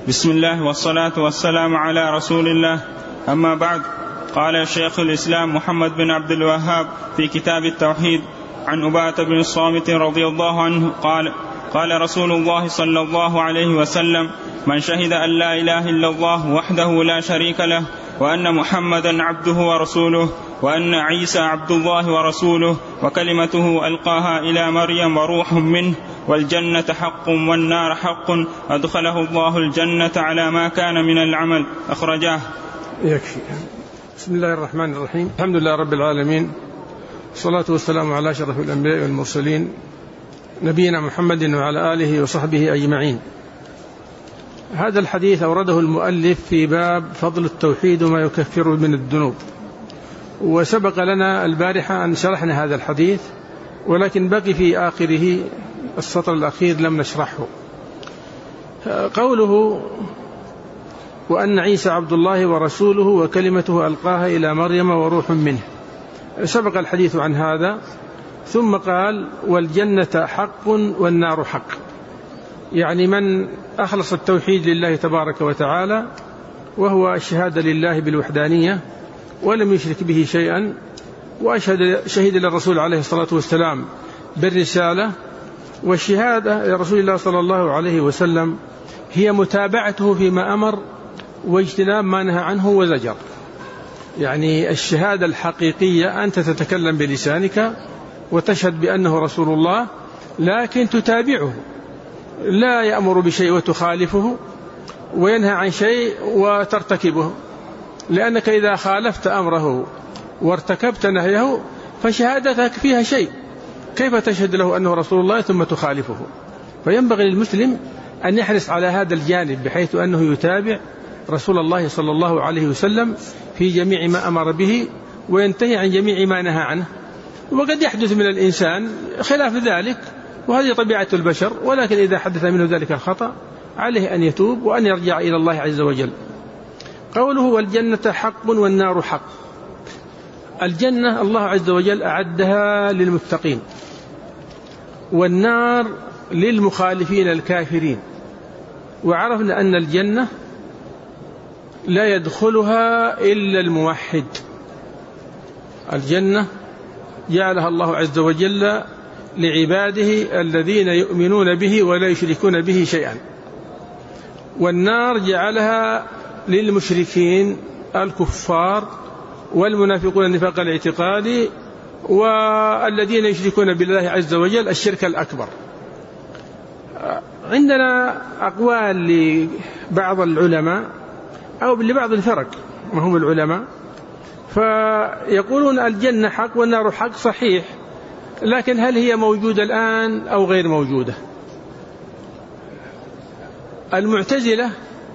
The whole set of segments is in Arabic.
بسم الله والصلاة والسلام على رسول الله. أما بعد، قال شيخ الإسلام محمد بن عبد الوهاب في كتاب التوحيد عن عبادة بن الصامت رضي الله عنه قال رسول الله صلى الله عليه وسلم: من شهد أن لا إله إلا الله وحده لا شريك له وأن محمدا عبده ورسوله وأن عيسى عبد الله ورسوله وكلمته ألقاها إلى مريم وروح منه والجنة حق والنار حق أدخله الله الجنة على ما كان من العمل. أخرجاه. يكفي. بسم الله الرحمن الرحيم. الحمد لله رب العالمين، والصلاة والسلام على أشرف الأنبياء والمرسلين نبينا محمد وعلى آله وصحبه أجمعين. هذا الحديث أورده المؤلف في باب فضل التوحيد وما يكفر من الذنوب، وسبق لنا البارحة أن شرحنا هذا الحديث، ولكن بقي في آخره السطر الأخير لم نشرحه. قوله: وأن عيسى عبد الله ورسوله وكلمته ألقاها إلى مريم وروح منه، سبق الحديث عن هذا. ثم قال: والجنة حق والنار حق، يعني من أخلص التوحيد لله تبارك وتعالى، وهو الشهادة لله بالوحدانية ولم يشرك به شيئا، شهد للرسول عليه الصلاة والسلام بالرسالة، والشهادة لرسول الله صلى الله عليه وسلم هي متابعته فيما أمر واجتناب ما نهى عنه وزجر. يعني الشهادة الحقيقية أنت تتكلم بلسانك وتشهد بأنه رسول الله، لكن تتابعه، لا يأمر بشيء وتخالفه، وينهى عن شيء وترتكبه، لأنك إذا خالفت أمره وارتكبت نهيه فشهادتك فيها شيء. كيف تشهد له أنه رسول الله ثم تخالفه؟ فينبغي للمسلم أن يحرص على هذا الجانب، بحيث أنه يتابع رسول الله صلى الله عليه وسلم في جميع ما أمر به وينتهي عن جميع ما نهى عنه. وقد يحدث من الإنسان خلاف ذلك، وهذه طبيعة البشر، ولكن إذا حدث منه ذلك الخطأ عليه أن يتوب وأن يرجع إلى الله عز وجل. قوله: والجنة حق والنار حق. الجنة الله عز وجل أعدها للمتقين، والنار للمخالفين الكافرين. وعرفنا أن الجنة لا يدخلها إلا الموحد. الجنة جعلها الله عز وجل لعباده الذين يؤمنون به ولا يشركون به شيئا، والنار جعلها للمشركين الكفار والمنافقون النفاق الاعتقادي والذين يشركون بالله عز وجل الشرك الأكبر. عندنا أقوال لبعض العلماء أو لبعض الفرق ما هم العلماء، فيقولون الجنة حق والنار حق، صحيح، لكن هل هي موجودة الآن أو غير موجودة؟ المعتزلة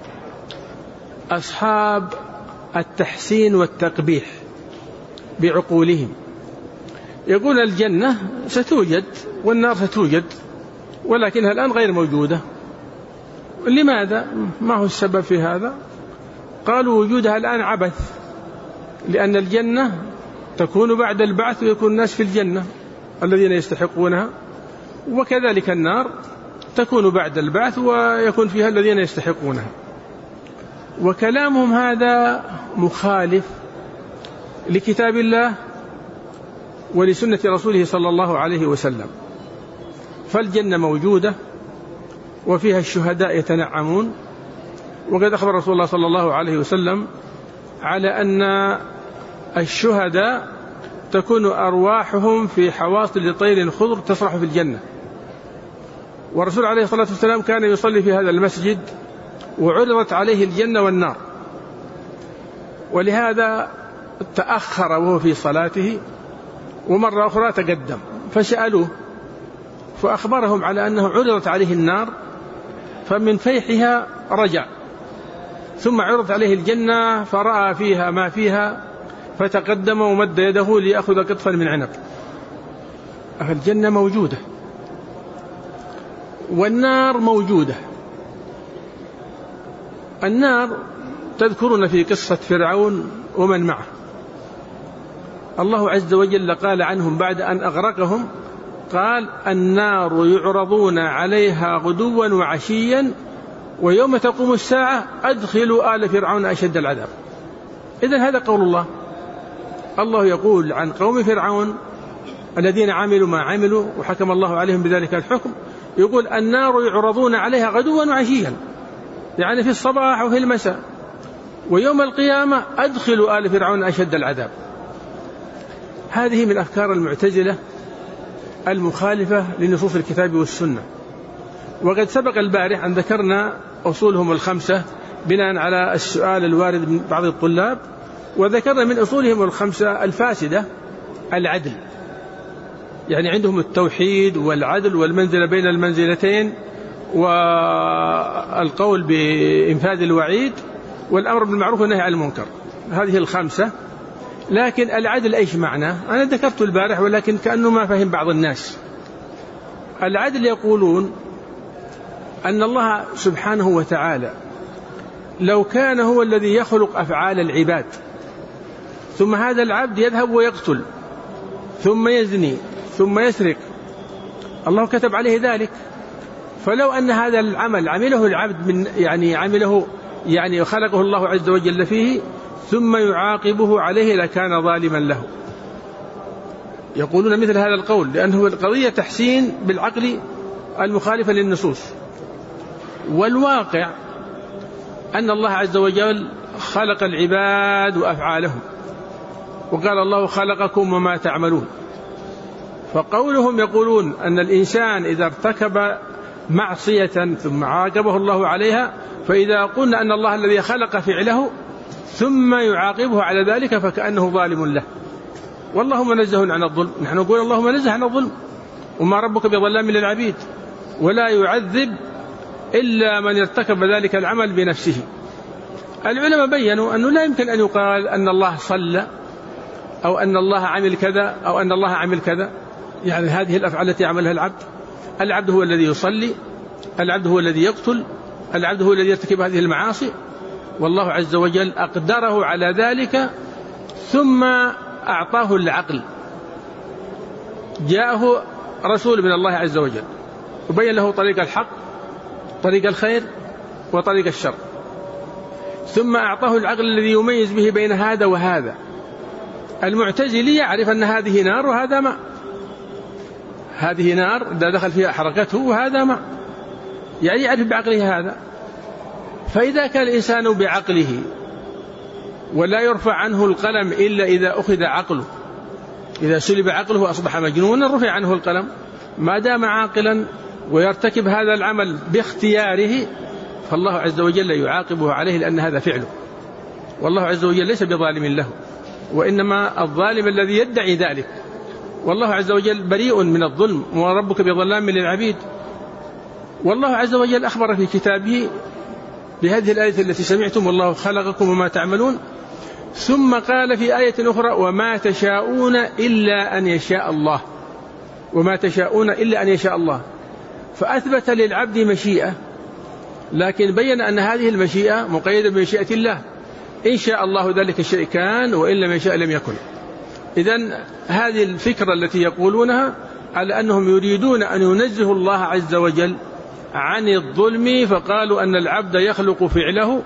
أصحاب التحسين والتقبيح بعقولهم، يقول الجنة ستوجد والنار ستوجد، ولكنها الآن غير موجودة. لماذا؟ ما هو السبب في هذا؟ قالوا: وجودها الآن عبث، لأن الجنة تكون بعد البعث ويكون الناس في الجنة الذين يستحقونها، وكذلك النار تكون بعد البعث ويكون فيها الذين يستحقونها. وكلامهم هذا مخالف لكتاب الله ولسنة رسوله صلى الله عليه وسلم. فالجنة موجودة وفيها الشهداء يتنعمون، وقد أخبر رسول الله صلى الله عليه وسلم على أن الشهداء تكون أرواحهم في حواصل طير خضر تسرح في الجنة. والرسول عليه الصلاة والسلام كان يصلي في هذا المسجد وعرضت عليه الجنة والنار، ولهذا تأخر وهو في صلاته، ومرة أخرى تقدم، فسألوه فأخبرهم على أنه عرضت عليه النار فمن فيحها رجع، ثم عرضت عليه الجنة فرأى فيها ما فيها فتقدم ومد يده ليأخذ قطفا من عنب. الجنة موجودة والنار موجودة. النار تذكرون في قصة فرعون ومن معه، الله عز وجل قال عنهم بعد أن أغرقهم، قال: النار يعرضون عليها غدوا وعشيا ويوم تقوم الساعة أدخلوا آل فرعون أشد العذاب. إذن هذا قول الله. الله يقول عن قوم فرعون الذين عملوا ما عملوا وحكم الله عليهم بذلك الحكم، يقول النار يعرضون عليها غدوا وعشيا، يعني في الصباح وفي المساء، ويوم القيامة أدخلوا آل فرعون أشد العذاب. هذه من أفكار المعتزلة المخالفة لنصوص الكتاب والسنة. وقد سبق البارح أن ذكرنا أصولهم الخمسة بناء على السؤال الوارد من بعض الطلاب، وذكرنا من أصولهم الخمسة الفاسدة العدل، يعني عندهم التوحيد والعدل والمنزلة بين المنزلتين والقول بإنفاذ الوعيد والأمر بالمعروف والنهي عن المنكر، هذه الخمسة. لكن العدل إيش معناه؟ أنا ذكرت البارح ولكن كأنه ما فهم بعض الناس. العدل يقولون أن الله سبحانه وتعالى لو كان هو الذي يخلق أفعال العباد، ثم هذا العبد يذهب ويقتل ثم يزني ثم يسرق، الله كتب عليه ذلك، فلو أن هذا العمل عمله العبد يعني خلقه الله عز وجل فيه ثم يعاقبه عليه لكان ظالما له. يقولون مثل هذا القول لأنه القضية تحسين بالعقل المخالفة للنصوص، والواقع أن الله عز وجل خلق العباد وأفعالهم، وقال الله خلقكم وما تعملون. فقولهم يقولون أن الإنسان إذا ارتكب معصية ثم عاقبه الله عليها، فإذا قلنا أن الله الذي خلق فعله ثم يعاقبه على ذلك فكأنه ظالم له، والله منزه عن الظلم. نحن نقول الله منزه عن الظلم، وما ربك بظلام للعبيد، ولا يعذب إلا من ارتكب ذلك العمل بنفسه. العلماء بيّنوا أنه لا يمكن أن يقال أن الله صلى أو أن الله عمل كذا أو أن الله عمل كذا، يعني هذه الأفعال التي عملها العبد هو الذي يصلي، العبد هو الذي يقتل، العبد هو الذي يرتكب هذه المعاصي، والله عز وجل أقدره على ذلك ثم أعطاه العقل. جاءه رسول من الله عز وجل وبين له طريق الحق، طريق الخير وطريق الشر، ثم أعطاه العقل الذي يميز به بين هذا وهذا. المعتزلي يعرف أن هذه نار وهذا ماء، هذه نار إذا دخل فيها حركته وهذا ماء، يعني يعرف بعقله هذا. فإذا كان الإنسان بعقله ولا يرفع عنه القلم إلا إذا أخذ عقله، إذا سلب عقله أصبح مجنونا رفع عنه القلم، ما دام عاقلا ويرتكب هذا العمل باختياره فالله عز وجل يعاقبه عليه لأن هذا فعله، والله عز وجل ليس بظالم له، وإنما الظالم الذي يدعي ذلك، والله عز وجل بريء من الظلم وربك بظلام للعبيد. والله عز وجل أخبر في كتابه بهذه الآية التي سمعتم والله خلقكم وما تعملون، ثم قال في آية أخرى وما تشاءون إلا أن يشاء الله، وما تشاءون إلا أن يشاء الله، فأثبت للعبد مشيئة، لكن بين أن هذه المشيئة مقيدة بمشيئة الله، إن شاء الله ذلك الشيء كان وإن لم يشاء لم يكن. إذن هذه الفكرة التي يقولونها على أنهم يريدون أن ينزهوا الله عز وجل عن الظلم، فقالوا أن العبد يخلق فعله.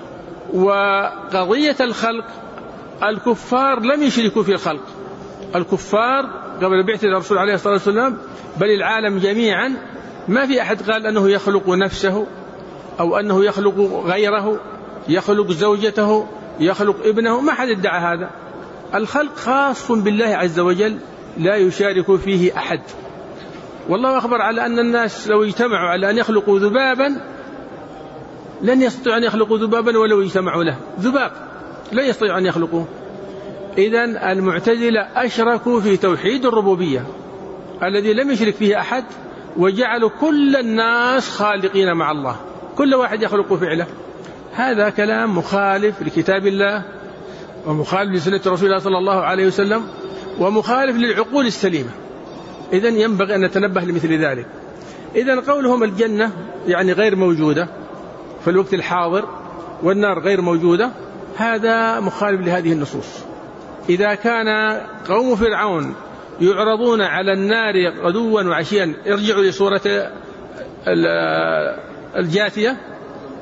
وقضية الخلق الكفار لم يشركوا في الخلق، الكفار قبل بعثة الرسول عليه الصلاة والسلام بل العالم جميعا ما في أحد قال أنه يخلق نفسه أو أنه يخلق غيره، يخلق زوجته، يخلق ابنه، ما حد ادعى هذا. الخلق خاص بالله عز وجل لا يشارك فيه أحد. والله أخبر على أن الناس لو اجتمعوا على أن يخلقوا ذبابا لن يستطيعوا أن يخلقوا ذبابا ولو اجتمعوا له، ذباب لا يستطيعوا أن يخلقوه. إذن المعتزلة أشركوا في توحيد الربوبية الذي لم يشرك فيه أحد، وجعلوا كل الناس خالقين مع الله، كل واحد يخلق فعله. هذا كلام مخالف لكتاب الله ومخالف لسنة رسول الله صلى الله عليه وسلم ومخالف للعقول السليمة. إذن ينبغي أن نتنبه لمثل ذلك. إذن قولهم الجنة يعني غير موجودة في الوقت الحاضر والنار غير موجودة، هذا مخالف لهذه النصوص. إذا كان قوم فرعون يعرضون على النار غدوا وعشيا، ارجعوا لسورة الجاثية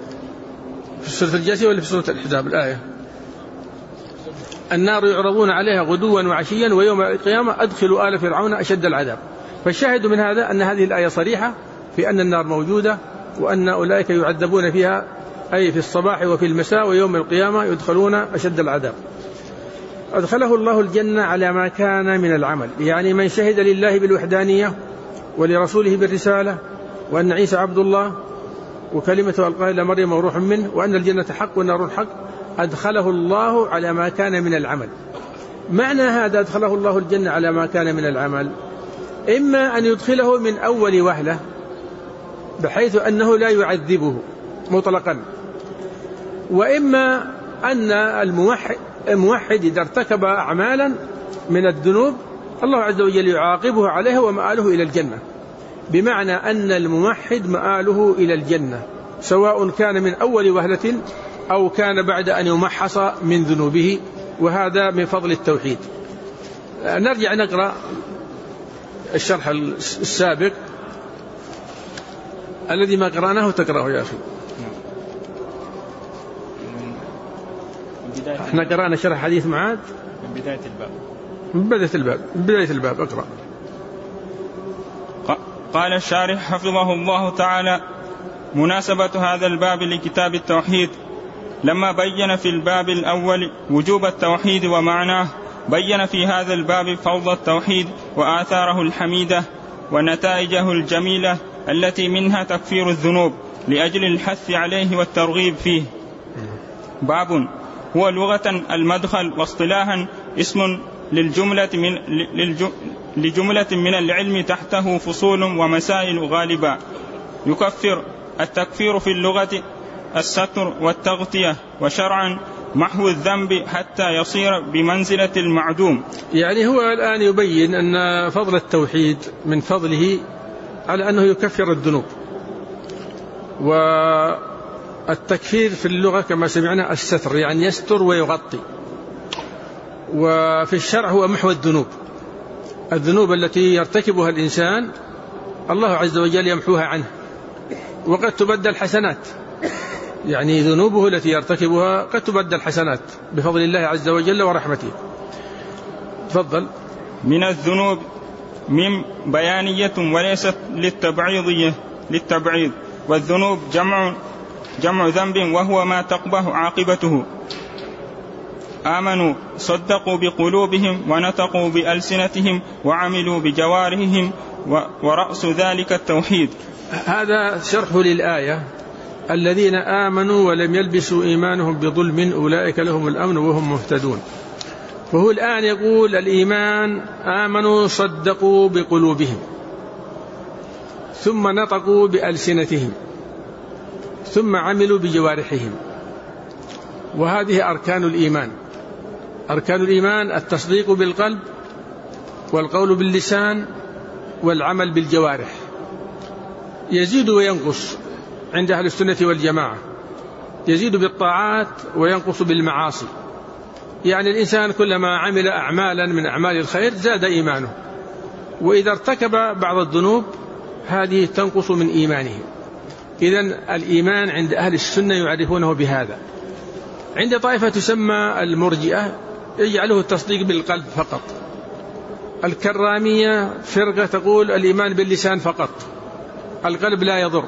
في سورة الجاثية ولا في سورة الأحزاب الآية؟ النار يعرضون عليها غدوا وعشيا ويوم القيامة أدخلوا آل فرعون أشد العذاب. فالشاهد من هذا أن هذه الآية صريحة في أن النار موجودة، وأن أولئك يعذبون فيها أي في الصباح وفي المساء، ويوم القيامة يدخلون أشد العذاب. أدخله الله الجنة على ما كان من العمل، يعني من شهد لله بالوحدانية ولرسوله بالرسالة، وأن عيسى عبد الله وكلمته ألقاها إلى مريم وروح منه، وأن الجنة حق والنار حق، أدخله الله على ما كان من العمل. معنى هذا أدخله الله الجنة على ما كان من العمل، إما أن يدخله من أول وهلة بحيث أنه لا يعذبه مطلقا، وإما أن الموحد إذا ارتكب أعمالا من الذنوب الله عز وجل يعاقبه عليها ومآله إلى الجنة، بمعنى أن الموحد مآله إلى الجنة سواء كان من أول وهلة أو كان بعد أن يمحص من ذنوبه، وهذا من فضل التوحيد. نرجع نقرأ الشرح السابق الذي ما قرأناه تقرأه يا أخي. احنا قرأنا شرح حديث معاذ من بداية الباب. من بداية الباب اقرأ. قال الشارح حفظه الله تعالى: مناسبة هذا الباب لكتاب التوحيد، لما بين في الباب الأول وجوب التوحيد ومعناه، بين في هذا الباب فضل التوحيد وآثاره الحميدة ونتائجه الجميلة التي منها تكفير الذنوب لأجل الحث عليه والترغيب فيه. باب هو لغة المدخل، واصطلاحا اسم لجملة من العلم تحته فصول ومسائل غالبا. يكفر التكفير في اللغة الستر والتغطية، وشرعا محو الذنب حتى يصير بمنزلة المعدوم. يعني هو الآن يبين أن فضل التوحيد من فضله على أنه يكفر الذنوب، والتكفير في اللغة كما سمعنا الستر، يعني يستر ويغطي، وفي الشرع هو محو الذنوب التي يرتكبها الإنسان الله عز وجل يمحوها عنه، وقد تبدل حسنات، يعني ذنوبه التي يرتكبها قد تبدل حسنات بفضل الله عز وجل ورحمته. تفضل. من الذنوب من بيانية وليست للتبعيض، والذنوب جمع ذنب وهو ما تقبح عاقبته. آمنوا صدقوا بقلوبهم ونطقوا بألسنتهم وعملوا بجوارحهم، ورأس ذلك التوحيد. هذا شرح للآية: الذين آمنوا ولم يلبسوا إيمانهم بظلم أولئك لهم الأمن وهم مهتدون. وهو الآن يقول الإيمان: آمنوا صدقوا بقلوبهم، ثم نطقوا بألسنتهم، ثم عملوا بجوارحهم. وهذه أركان الإيمان. أركان الإيمان التصديق بالقلب، والقول باللسان، والعمل بالجوارح. يزيد وينقص عند أهل السنة والجماعة، يزيد بالطاعات وينقص بالمعاصي. يعني الإنسان كلما عمل أعمالا من أعمال الخير زاد إيمانه، وإذا ارتكب بعض الذنوب هذه تنقص من إيمانه. إذن الإيمان عند أهل السنة يعرفونه بهذا. عند طائفة تسمى المرجئة يجعله التصديق بالقلب فقط. الكرامية فرقة تقول الإيمان باللسان فقط، القلب لا يضر.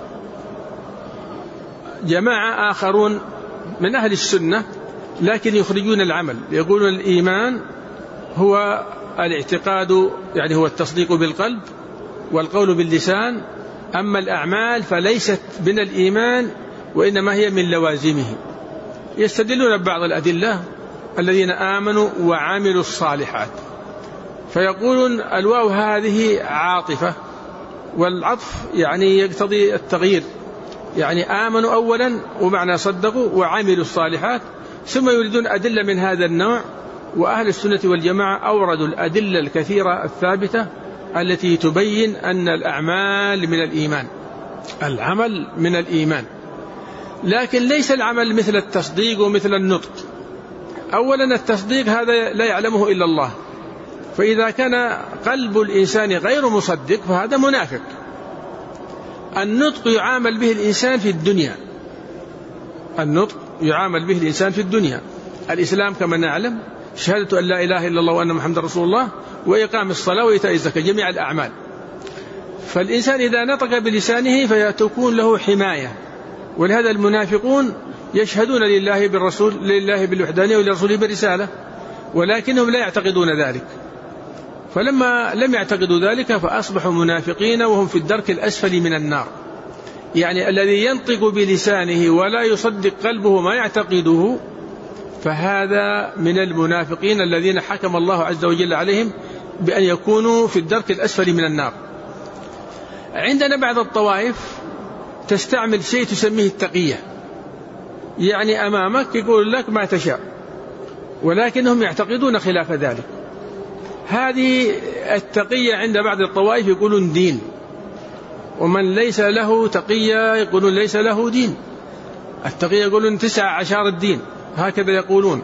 جماعة آخرون من أهل السنة لكن يخرجون العمل، يقولون الإيمان هو الاعتقاد، يعني هو التصديق بالقلب والقول باللسان، أما الأعمال فليست من الإيمان وإنما هي من لوازمه. يستدلون ببعض الأدلة: الذين آمنوا وعملوا الصالحات، فيقولون الواو هذه عاطفة، والعطف يعني يقتضي التغيير، يعني آمنوا أولا ومعنى صدقوا وعملوا الصالحات، ثم يريدون أدلة من هذا النوع. وأهل السنة والجماعة أوردوا الأدلة الكثيرة الثابتة التي تبين أن الأعمال من الإيمان، العمل من الإيمان، لكن ليس العمل مثل التصديق ومثل النطق. أولا التصديق هذا لا يعلمه إلا الله، فإذا كان قلب الإنسان غير مصدق فهذا منافق. النطق يعامل به الإنسان في الدنيا، النطق يعامل به الإنسان في الدنيا. الإسلام كما نعلم شهادة أن لا إله إلا الله وأن محمد رسول الله، وإقام الصلاة وإيتاء الزكاة، جميع الأعمال. فالإنسان إذا نطق بلسانه فتكون له حماية. ولهذا المنافقون يشهدون لله بالرسول، لله بالوحدانية ولرسوله بالرسالة، ولكنهم لا يعتقدون ذلك. فلما لم يعتقدوا ذلك فأصبحوا منافقين وهم في الدرك الأسفل من النار. يعني الذي ينطق بلسانه ولا يصدق قلبه ما يعتقده فهذا من المنافقين الذين حكم الله عز وجل عليهم بأن يكونوا في الدرك الأسفل من النار. عندنا بعض الطوائف تستعمل شيء تسميه التقية، يعني أمامك يقول لك ما تشاء، ولكنهم يعتقدون خلاف ذلك. هذه التقية عند بعض الطوائف يقولون دين، ومن ليس له تقية يقولون ليس له دين. التقية يقولون 19 الدين، هكذا يقولون.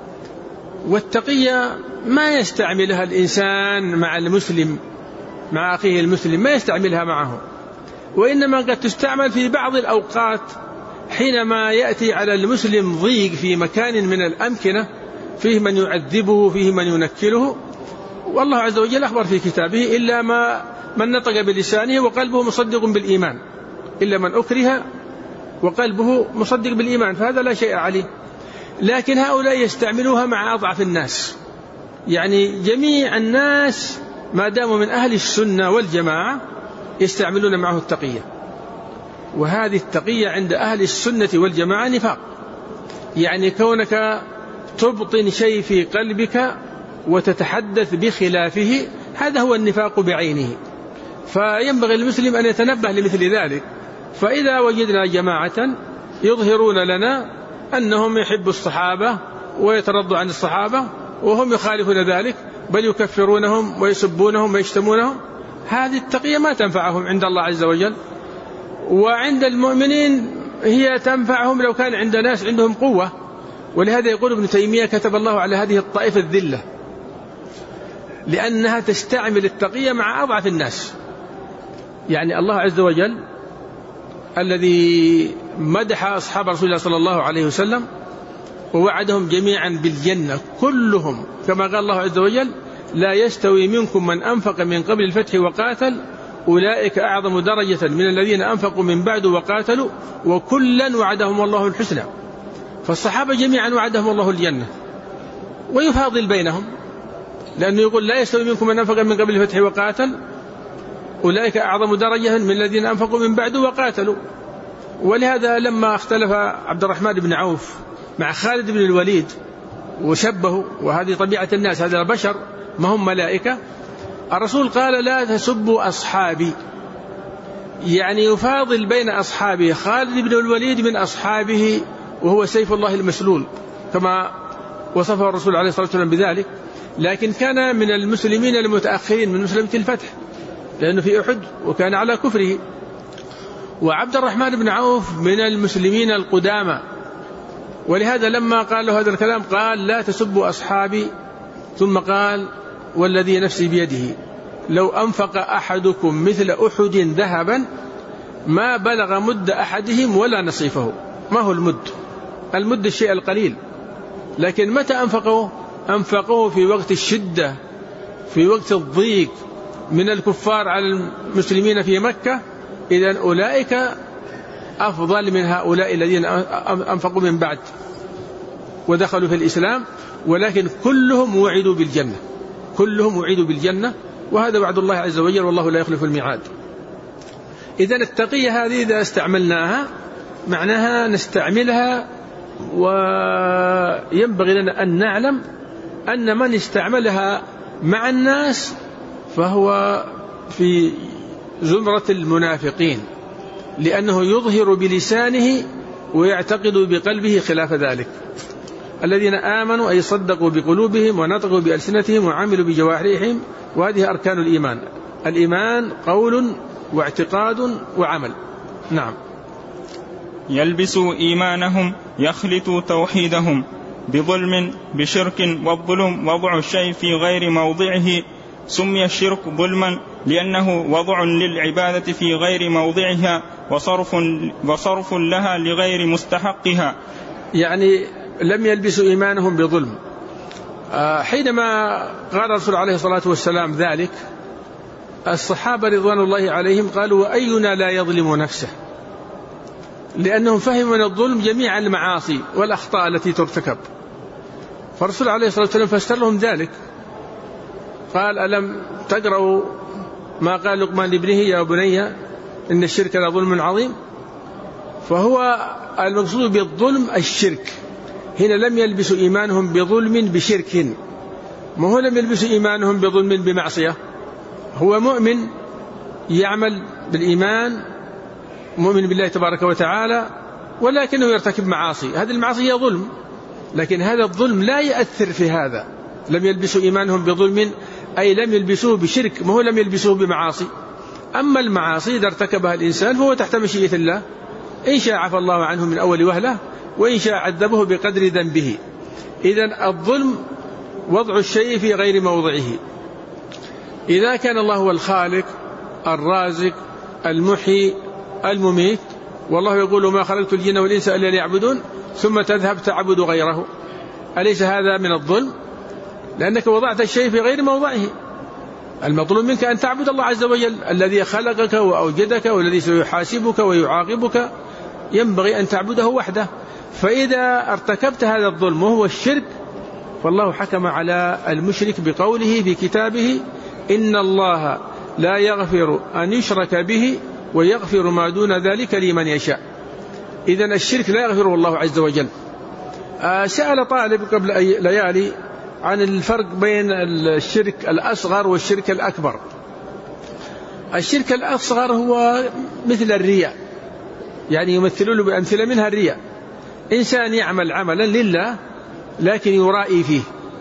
والتقية ما يستعملها الإنسان مع المسلم، مع أخيه المسلم ما يستعملها معه، وإنما قد تستعمل في بعض الأوقات حينما يأتي على المسلم ضيق في مكان من الأمكنة، فيه من يعذبه، فيه من ينكله. والله عز وجل أخبر في كتابه إلا من نطق بلسانه وقلبه مصدق بالإيمان، إلا من أكره وقلبه مصدق بالإيمان، فهذا لا شيء عليه. لكن هؤلاء يستعملوها مع أضعف الناس، يعني جميع الناس ما داموا من أهل السنة والجماعة يستعملون معه التقية. وهذه التقية عند أهل السنة والجماعة نفاق، يعني كونك تبطن شيء في قلبك وتتحدث بخلافه، هذا هو النفاق بعينه. فينبغي المسلم أن يتنبه لمثل ذلك. فإذا وجدنا جماعة يظهرون لنا أنهم يحبوا الصحابة ويترضوا عن الصحابة وهم يخالفون ذلك، بل يكفرونهم ويسبونهم ويشتمونهم، هذه التقية ما تنفعهم عند الله عز وجل. وعند المؤمنين هي تنفعهم لو كان عند ناس عندهم قوة. ولهذا يقول ابن تيمية كتب الله على هذه الطائفة الذلة، لأنها تستعمل التقية مع أضعف الناس. يعني الله عز وجل الذي مدح أصحاب رسول الله صلى الله عليه وسلم ووعدهم جميعا بالجنة كلهم، كما قال الله عز وجل: لا يستوي منكم من أنفق من قبل الفتح وقاتل أولئك أعظم درجة من الذين أنفقوا من بعد وقاتلوا وكلا وعدهم الله الحسنى. فالصحابة جميعا وعدهم الله الجنة، ويفاضل بينهم، لأنه يقول: لا يستوي منكم من أنفق من قبل الفتح وقاتل أولئك أعظم درجة من الذين أنفقوا من بعد وقاتلوا. ولهذا لما اختلف عبد الرحمن بن عوف مع خالد بن الوليد وشبهوا، وهذه طبيعة الناس، هذا البشر ما هم ملائكة، الرسول قال: لا تسبوا أصحابي، يعني يفاضل بين أصحابه. خالد بن الوليد من أصحابه وهو سيف الله المسلول كما وصفه الرسول عليه الصلاة والسلام بذلك، لكن كان من المسلمين المتأخرين من مسلمة الفتح، لأنه في أحد وكان على كفره. وعبد الرحمن بن عوف من المسلمين القدامى، ولهذا لما قال له هذا الكلام قال: لا تسبوا أصحابي، ثم قال: والذي نفسي بيده لو أنفق أحدكم مثل أحد ذهبا ما بلغ مد أحدهم ولا نصيفه. ما هو المد؟ المد الشيء القليل، لكن متى أنفقوه في وقت الشدة، في وقت الضيق من الكفار على المسلمين في مكة. إذن أولئك أفضل من هؤلاء الذين أنفقوا من بعد ودخلوا في الإسلام، ولكن كلهم وعدوا بالجنة، كلهم وعدوا بالجنة، وهذا وعد الله عز وجل، والله لا يخلف الميعاد. إذن التقية هذه إذا استعملناها معناها نستعملها، وينبغي لنا أن نعلم أن من استعملها مع الناس فهو في زمرة المنافقين، لأنه يظهر بلسانه ويعتقد بقلبه خلاف ذلك. الذين آمنوا أي صدقوا بقلوبهم ونطقوا بألسنتهم وعملوا بجوارحهم، وهذه أركان الإيمان. الإيمان قول واعتقاد وعمل. نعم. يلبسوا إيمانهم يخلطوا توحيدهم بظلم بشرك، والظلم وضع الشيء في غير موضعه. سمي الشرك ظلما لأنه وضع للعبادة في غير موضعها وصرف لها لغير مستحقها. يعني لم يلبسوا إيمانهم بظلم. حينما قال الرسول عليه الصلاة والسلام ذلك، الصحابة رضوان الله عليهم قالوا: وأينا لا يظلم نفسه؟ لأنهم فهموا من الظلم جميع المعاصي والأخطاء التي ترتكب. فالرسول عليه الصلاة والسلام فسر لهم ذلك، قال: ألم تقرأوا ما قال لقمان لابنه: يا بني إن الشرك لظلم عظيم؟ فهو المقصود بالظلم الشرك. هنا لم يلبسوا إيمانهم بظلم بشرك، ما هو لم يلبسوا إيمانهم بظلم بمعصية. هو مؤمن يعمل بالإيمان، مؤمن بالله تبارك وتعالى، ولكنه يرتكب معاصي. هذه المعاصي هي ظلم، لكن هذا الظلم لا يؤثر في هذا. لم يلبسوا إيمانهم بظلم أي لم يلبسوه بشرك، ما هو لم يلبسوه بمعاصي. أما المعاصي إذا ارتكبها الإنسان فهو تحت مشيئة الله، إن شاء عفى الله عنه من أول وهلة، وإن شاء عذبه بقدر ذنبه. إذن الظلم وضع الشيء في غير موضعه. إذا كان الله هو الخالق الرازق المحيي المميت، والله يقول: ما خلقت الجن والإنس إلا ليعبدون، ثم تذهب تعبد غيره، أليس هذا من الظلم؟ لأنك وضعت الشيء في غير موضعه. المطلوب منك أن تعبد الله عز وجل الذي خلقك وأوجدك والذي سيحاسبك ويعاقبك، ينبغي أن تعبده وحده. فإذا ارتكبت هذا الظلم وهو الشرك، فالله حكم على المشرك بقوله في كتابه: إن الله لا يغفر أن يشرك به ويغفر ما دون ذلك لمن يشاء. إذن الشرك لا يغفره الله عز وجل. سأل طالب قبل ليالي عن الفرق بين الشرك الأصغر والشرك الأكبر. الشرك الأصغر هو مثل الرياء، يعني يمثلون بأمثلة منها الرياء. إنسان يعمل عملا لله لكن يرائي فيه،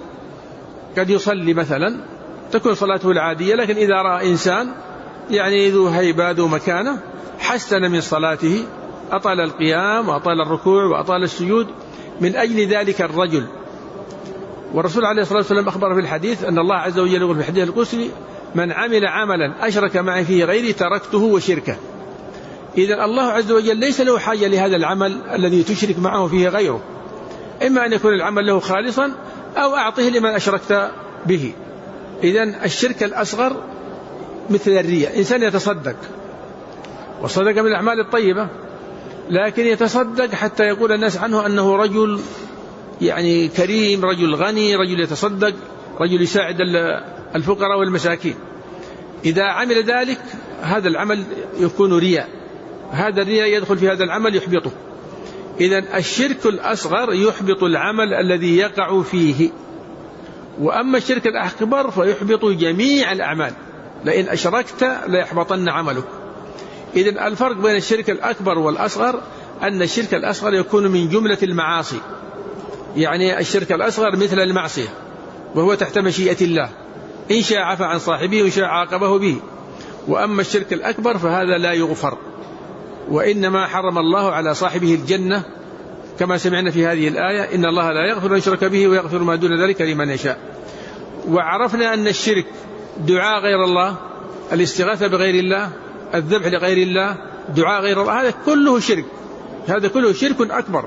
قد يصلي مثلا تكون صلاته العادية، لكن إذا رأى إنسان يعني ذو هيبة ذو مكانة حسن من صلاته، أطال القيام وأطال الركوع وأطال السجود من أجل ذلك الرجل. والرسول عليه الصلاة والسلام أخبر في الحديث أن الله عز وجل يقول في الحديث القدسي: من عمل عملا أشرك معي فيه غيري تركته وشركه. إذن الله عز وجل ليس له حاجة لهذا العمل الذي تشرك معه فيه غيره، إما أن يكون العمل له خالصا أو أعطه لمن أشركت به. إذن الشرك الأصغر مثل الرياء، إنسان يتصدق، والصدقة من الأعمال الطيبة، لكن يتصدق حتى يقول الناس عنه أنه رجل يعني كريم، رجل غني، رجل يتصدق، رجل يساعد الفقراء والمساكين. إذا عمل ذلك هذا العمل يكون رياء، هذا الرياء يدخل في هذا العمل يحبطه. إذن الشرك الأصغر يحبط العمل الذي يقع فيه، وأما الشرك الأكبر فيحبط جميع الأعمال، لئن أشركت ليحبطن عملك. إذن الفرق بين الشرك الأكبر والأصغر أن الشرك الأصغر يكون من جملة المعاصي، يعني الشرك الأصغر مثل المعصية وهو تحت مشيئة الله، إن شاء عفى عن صاحبه وإن شاء عاقبه به. وأما الشرك الأكبر فهذا لا يغفر، وإنما حرم الله على صاحبه الجنة كما سمعنا في هذه الآية: إن الله لا يغفر أن يشرك به ويغفر ما دون ذلك لمن يشاء. وعرفنا أن الشرك دعاء غير الله، الاستغاثة بغير الله، الذبح لغير الله، دعاء غير الله، هذا كله شرك، هذا كله شرك أكبر.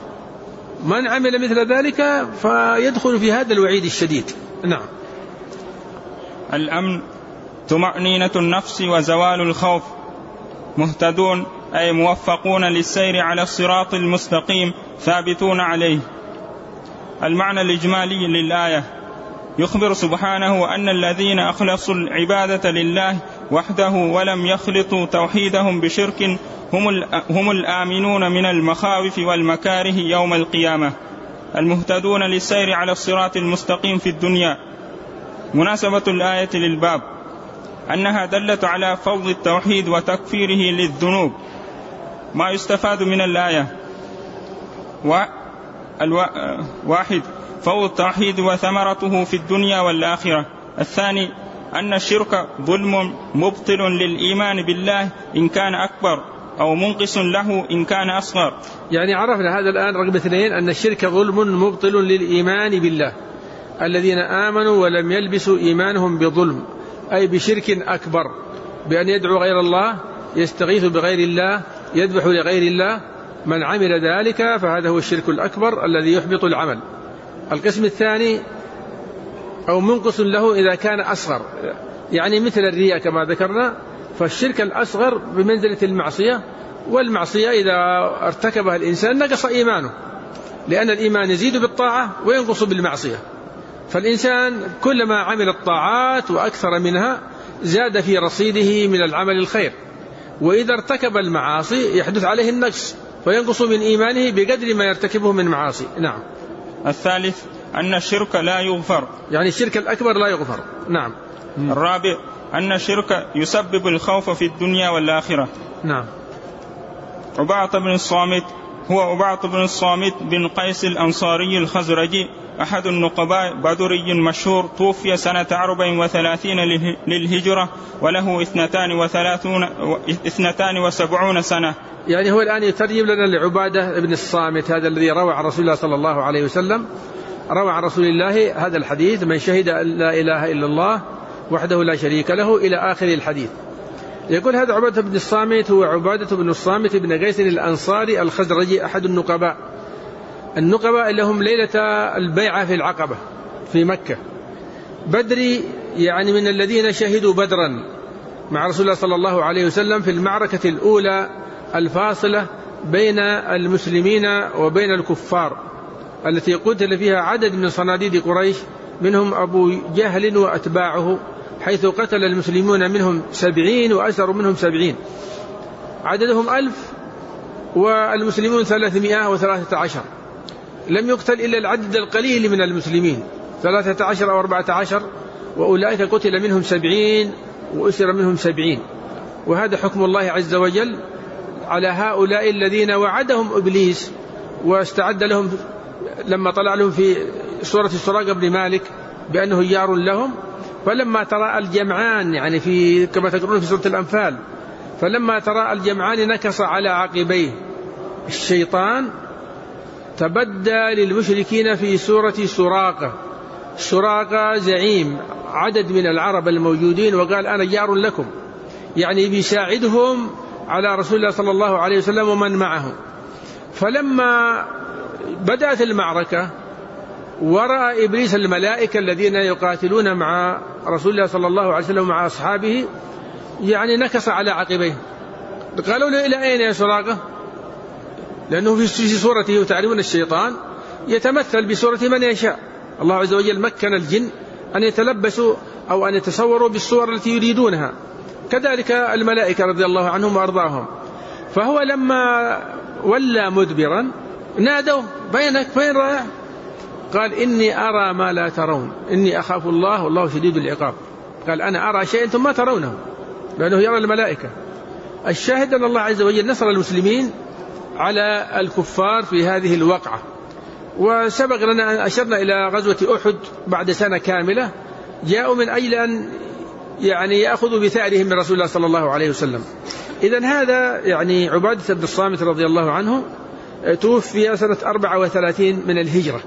من عمل مثل ذلك فيدخل في هذا الوعيد الشديد. نعم. الأمن طمأنينة النفس وزوال الخوف. مهتدون أي موفقون للسير على الصراط المستقيم ثابتون عليه. المعنى الإجمالي للآية: يخبر سبحانه أن الذين أخلصوا العبادة لله وحده ولم يخلطوا توحيدهم بشرك هم الآمنون من المخاوف والمكاره يوم القيامة، المهتدون للسير على الصراط المستقيم في الدنيا. مناسبة الآية للباب أنها دلت على فضل التوحيد وتكفيره للذنوب. ما يستفاد من الآية: واحد، فضل التوحيد وثمرته في الدنيا والآخرة. الثاني، أن الشرك ظلم مبطل للإيمان بالله إن كان أكبر، أو منقص له إن كان أصغر. يعني عرفنا هذا الآن رقم 2 أن الشرك ظلم مبطل للإيمان بالله. الذين آمنوا ولم يلبسوا إيمانهم بظلم، أي بشرك أكبر، بأن يدعو غير الله يستغيث بغير الله، يذبح لغير الله، من عمل ذلك فهذا هو الشرك الأكبر الذي يحبط العمل. القسم الثاني أو منقص له إذا كان أصغر، يعني مثل الرياء كما ذكرنا، فالشرك الأصغر بمنزلة المعصية، والمعصية إذا ارتكبها الإنسان نقص إيمانه، لأن الإيمان يزيد بالطاعة وينقص بالمعصية. فالإنسان كلما عمل الطاعات وأكثر منها زاد في رصيده من العمل الخير، وإذا ارتكب المعاصي يحدث عليه النقص فينقص من إيمانه بقدر ما يرتكبه من معاصي. نعم. الثالث أن الشرك لا يغفر، يعني الشرك الأكبر لا يغفر. نعم. الرابع أن الشرك يسبب الخوف في الدنيا والآخرة. نعم. عبادة بن الصامت هو عبادة بن الصامت بن قيس الأنصاري الخزرجي، أحد النقباء بدري مشهور، توفي سنة 34 للهجرة وله 72 سنة. يعني هو الآن يترجم لنا لعبادة بن الصامت هذا الذي روى عن رسول الله صلى الله عليه وسلم، روى عن رسول الله هذا الحديث: من شهد أن لا إله إلا الله وحده لا شريك له، إلى آخر الحديث. يقول هذا عبادة بن الصامت هو عبادة بن الصامت بن قيس الأنصاري الخزرجي، أحد النقباء اللي هم ليلة البيعة في العقبة في مكة، بدري، يعني من الذين شهدوا بدرا مع رسول الله صلى الله عليه وسلم في المعركة الأولى الفاصلة بين المسلمين وبين الكفار، التي قتل فيها عدد من صناديد قريش، منهم أبو جهل وأتباعه، حيث قتل المسلمون منهم 70 وأسروا منهم 70، عددهم 1000 والمسلمون 313. لم يقتل إلا العدد القليل من المسلمين 13 أو 14، وأولئك قتل منهم 70 وأسر منهم 70. وهذا حكم الله عز وجل على هؤلاء الذين وعدهم إبليس واستعد لهم لما طلع لهم في سورة السراقة بن مالك بأنه يار لهم، فلما ترى الجمعان، يعني في كما تقرون في سورة الأنفال، فلما ترى الجمعان نكص على عقبيه الشيطان، تبدى للمشركين في سورة سراقة زعيم عدد من العرب الموجودين، وقال أنا جار لكم، يعني بيساعدهم على رسول الله صلى الله عليه وسلم ومن معه. فلما بدأت المعركة ورأى إبليس الملائكة الذين يقاتلون مع رسول الله صلى الله عليه وسلم مع أصحابه، يعني نكص على عقبيه. قالوا له: إلى أين يا سراقة؟ لأنه في صورته، وتعلمون الشيطان يتمثل بصورة من يشاء. الله عز وجل مكن الجن أن يتلبسوا أو أن يتصوروا بالصور التي يريدونها، كذلك الملائكة رضي الله عنهم وأرضاهم. فهو لما ولى مدبرا نادوا: بينك فين رايح؟ قال: إني أرى ما لا ترون، إني أخاف الله والله شديد العقاب. قال: أنا أرى شيء أنتم ما ترونه، لأنه يرى الملائكة. الشاهد أن الله عز وجل نصر المسلمين على الكفار في هذه الوقعة. وسبق لنا أن أشرنا إلى غزوة أحد بعد سنة كاملة، جاءوا من أجل أن يعني يأخذوا بثأرهم من رسول الله صلى الله عليه وسلم. إذن هذا يعني عبادة بن الصامت رضي الله عنه توفي سنة 34 من الهجرة.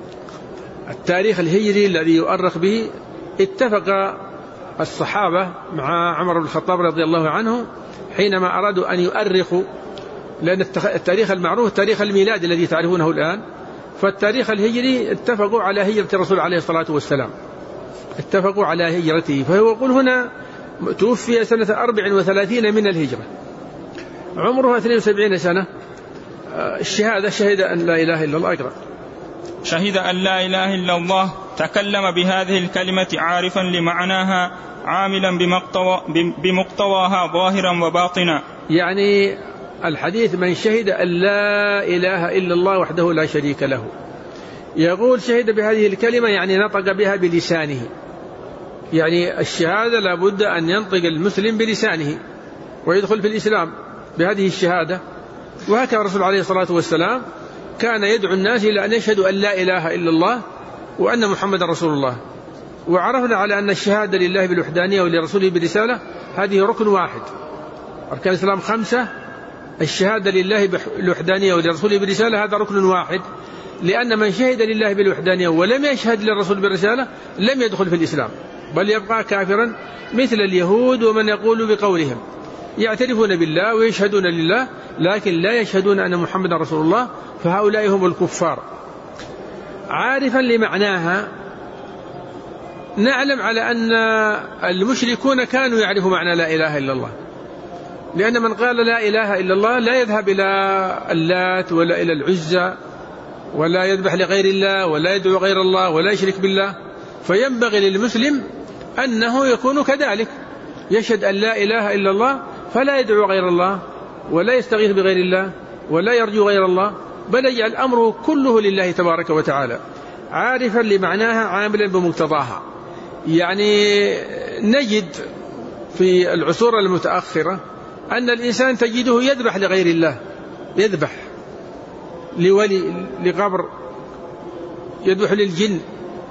التاريخ الهجري الذي يؤرخ به اتفق الصحابة مع عمر بن الخطاب رضي الله عنه حينما أرادوا أن يؤرخوا، لأن التاريخ المعروف التاريخ الميلادي الذي تعرفونه الآن، فالتاريخ الهجري اتفقوا على هجرة الرسول عليه الصلاة والسلام، اتفقوا على هجرته. فهو يقول هنا توفي سنة 34 من الهجرة، عمره 72 سنة. الشهادة: شهد أن لا إله إلا الله. أقرأ: شهد أن لا إله إلا الله، تكلم بهذه الكلمة عارفا لمعناها، عاملا بمقتواها ظاهرا وباطنا. يعني الحديث: من شهد أن لا إله إلا الله وحده لا شريك له. يقول شهد بهذه الكلمة يعني نطق بها بلسانه، يعني الشهادة لابد أن ينطق المسلم بلسانه ويدخل في الإسلام بهذه الشهادة. وهكذا الرسول عليه الصلاة والسلام كان يدعو الناس إلى أن يشهدوا أن لا إله إلا الله وأن محمد رسول الله. وعرفنا على أن الشهادة لله بالوحدانية ولرسوله بالرسالة هذه ركن واحد. أركان الإسلام 5، الشهادة لله بالوحدانية ولرسوله بالرسالة هذا ركن واحد، لأن من شهد لله بالوحدانية ولم يشهد للرسول بالرسالة لم يدخل في الإسلام، بل يبقى كافرا مثل اليهود ومن يقول بقولهم. يعترفون بالله ويشهدون لله لكن لا يشهدون أن محمد رسول الله، فهؤلاء هم الكفار. عارفا لمعناها نعلم على أن المشركون كانوا يعرفوا معنى لا إله إلا الله، لأن من قال لا إله إلا الله لا يذهب إلى اللات ولا إلى العزى ولا يذبح لغير الله ولا يدعو غير الله ولا يشرك بالله. فينبغي للمسلم أنه يكون كذلك، يشهد أن لا إله إلا الله فلا يدعو غير الله ولا يستغيث بغير الله ولا يرجو غير الله، بل يجعل أمره كله لله تبارك وتعالى، عارفا لمعناها عاملا بمقتضاها. يعني نجد في العصور المتأخرة أن الإنسان تجده يذبح لغير الله، يذبح لولي لقبر، يذبح للجن.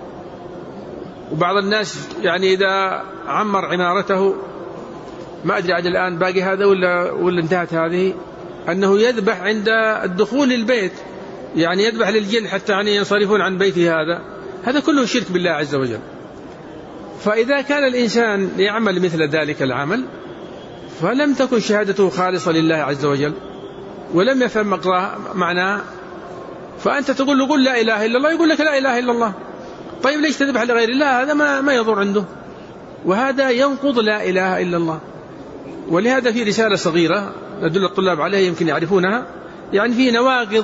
وبعض الناس يعني إذا عمر عمارته، ما أدري عاد الآن باقي هذا ولا انتهت هذه، أنه يذبح عند الدخول للبيت، يعني يذبح للجن حتى يعني ينصرفون عن بيته. هذا كله شرك بالله عز وجل. فإذا كان الإنسان يعمل مثل ذلك العمل فلم تكن شهادته خالصة لله عز وجل ولم يفهم معناه، فأنت تقول له قل لا إله إلا الله، يقول لك لا إله إلا الله. طيب ليش تذبح لغير الله؟ هذا ما يضر عنده، وهذا ينقض لا إله إلا الله. ولهذا في رسالة صغيرة ندل الطلاب عليها يمكن يعرفونها، يعني في نواقض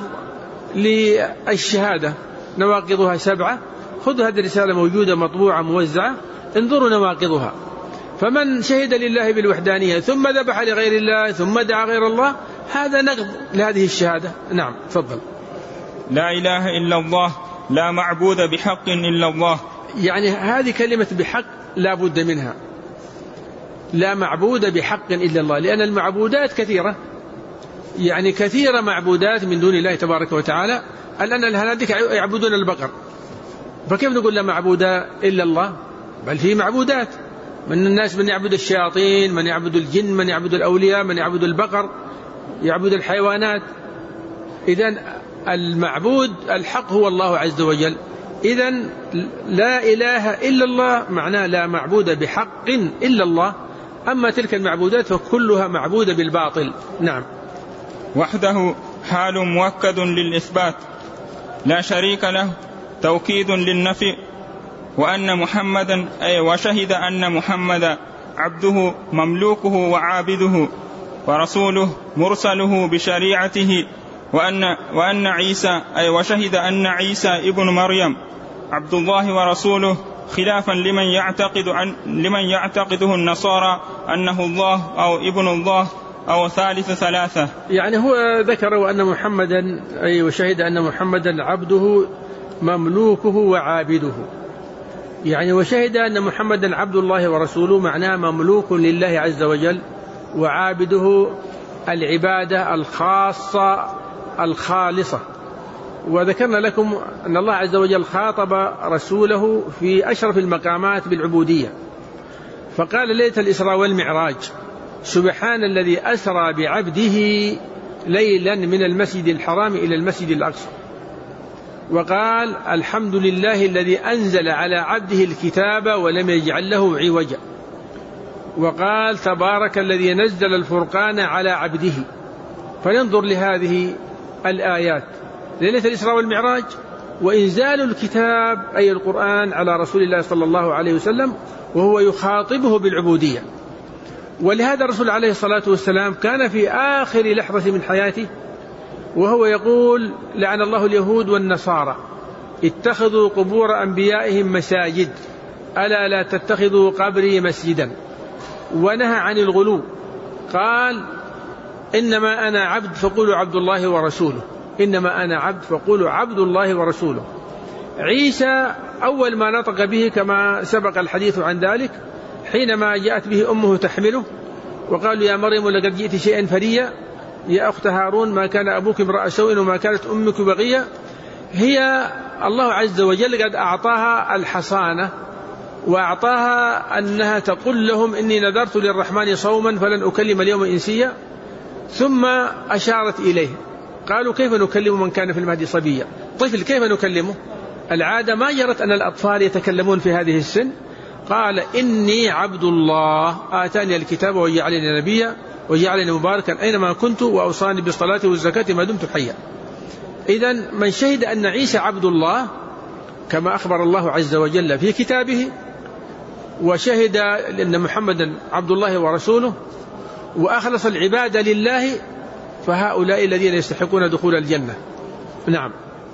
للشهادة، نواقضها 7. خذوا هذه الرسالة موجودة مطبوعة موزعة، انظروا نواقضها. فمن شهد لله بالوحدانية ثم ذبح لغير الله ثم دعا غير الله، هذا نقض لهذه الشهادة. نعم تفضل. لا إله إلا الله، لا معبود بحق إلا الله. يعني هذه كلمة بحق لا بد منها، لا معبود بحق إلا الله، لأن المعبودات كثيرة، يعني كثيرة معبودات من دون الله تبارك وتعالى. الآن الهنادك يعبدون البقر، فكيف نقول لا معبود إلا الله؟ بل في معبودات، من الناس من يعبد الشياطين، من يعبد الجن، من يعبد الأولياء، من يعبد البقر، يعبد الحيوانات. إذن المعبود الحق هو الله عز وجل. إذن لا إله إلا الله معناه لا معبود بحق إلا الله. أما تلك المعبودات فكلها معبودة بالباطل. نعم. وحده حال مؤكد للإثبات، لا شريك له توكيد للنفي. وأن محمدا أي وشهد أن محمدا عبده مملوكه وعابده ورسوله مرسله بشريعته. وأن عيسى أي وشهد أن عيسى ابن مريم عبد الله ورسوله، خلافا لمن يعتقده النصارى أنه الله أو ابن الله أو ثالث ثلاثة. يعني هو ذكر أن محمدا أي وشهد أن محمدا عبده مملوكه وعابده، يعني وشهد أن محمدا عبد الله ورسوله معناه مملوك لله عز وجل وعابده العبادة الخاصة الخالصة. وذكرنا لكم أن الله عز وجل خاطب رسوله في أشرف المقامات بالعبودية، فقال ليلة الإسراء والمعراج سبحان الذي أسرى بعبده ليلا من المسجد الحرام إلى المسجد الأقصى. وقال الحمد لله الذي أنزل على عبده الكتاب ولم يجعل له عوجا. وقال تبارك الذي نزل الفرقان على عبده. فننظر لهذه الآيات، ليلة الإسراء والمعراج وإنزال الكتاب أي القرآن على رسول الله صلى الله عليه وسلم وهو يخاطبه بالعبودية. ولهذا الرسول عليه الصلاة والسلام كان في آخر لحظة من حياته وهو يقول لعن الله اليهود والنصارى اتخذوا قبور أنبيائهم مساجد ألا لا تتخذوا قبري مسجدا. ونهى عن الغلو، قال إنما أنا عبد فقولوا عبد الله ورسوله، إنما أنا عبد فقولوا عبد الله ورسوله. عيسى أول ما نطق به كما سبق الحديث عن ذلك حينما جاءت به أمه تحمله وقالوا يا مريم لقد جئت شيئا فريا يا أخت هارون ما كان أبوك امرأ سوء وما كانت أمك بغيا. هي الله عز وجل قد أعطاها الحصانة وأعطاها أنها تقول لهم إني نذرت للرحمن صوما فلن أكلم اليوم إنسيا. ثم أشارت إليه، قالوا كيف نكلم من كان في المهد صبيا؟ طفل كيف نكلمه؟ العادة ما جرت أن الأطفال يتكلمون في هذه السن. قال إني عبد الله آتاني الكتاب وجعلني نبيا وجعلني مباركا أينما كنت وأوصاني بالصلاة والزكاة ما دمت حيا. إذن من شهد أن عيسى عبد الله كما أخبر الله عز وجل في كتابه، وشهد أن محمدا عبد الله ورسوله، وأخلص العبادة لله، فهؤلاء الذين يستحقون دخول الجنة. نعم.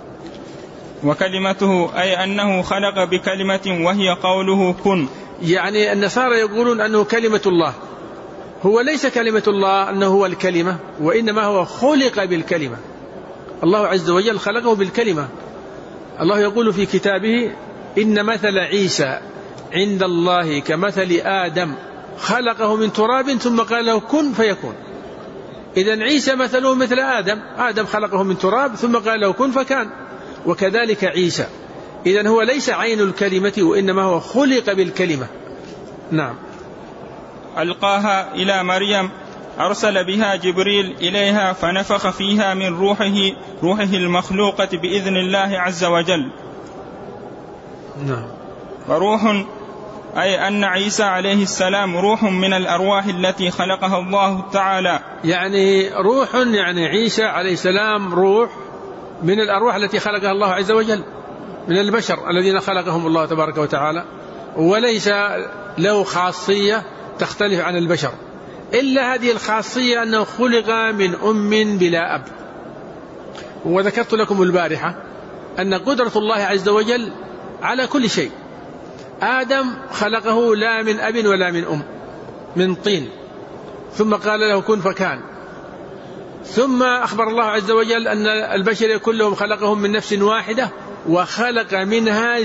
وكلمته أي أنه خلق بكلمة وهي قوله كن. يعني النصارى يقولون أنه كلمة الله، هو ليس كلمة الله أنه هو الكلمة، وإنما هو خلق بالكلمة. الله عز وجل خلقه بالكلمة. الله يقول في كتابه إن مثل عيسى عند الله كمثل آدم خلقه من تراب ثم قال له كن فيكون. إذن عيسى مثله مثل آدم خلقه من تراب ثم قال له كن فكان، وكذلك عيسى. إذن هو ليس عين الكلمة وإنما هو خلق بالكلمة. نعم. ألقاها إلى مريم، أرسل بها جبريل إليها فنفخ فيها من روحه المخلوقة بإذن الله عز وجل. نعم. وروح أي أن عيسى عليه السلام روح من الأرواح التي خلقها الله تعالى. يعني روح، يعني عيسى عليه السلام روح من الأرواح التي خلقها الله عز وجل، من البشر الذين خلقهم الله تبارك وتعالى، وليس له خاصية تختلف عن البشر إلا هذه الخاصية أنه خلق من أم بلا أب. وذكرت لكم البارحة أن قدرة الله عز وجل على كل شيء. آدم خلقه لا من أب ولا من أم، من طين، ثم قال له كن فكان. ثم أخبر الله عز وجل أن البشر كلهم خلقهم من نفس واحدة وخلق منها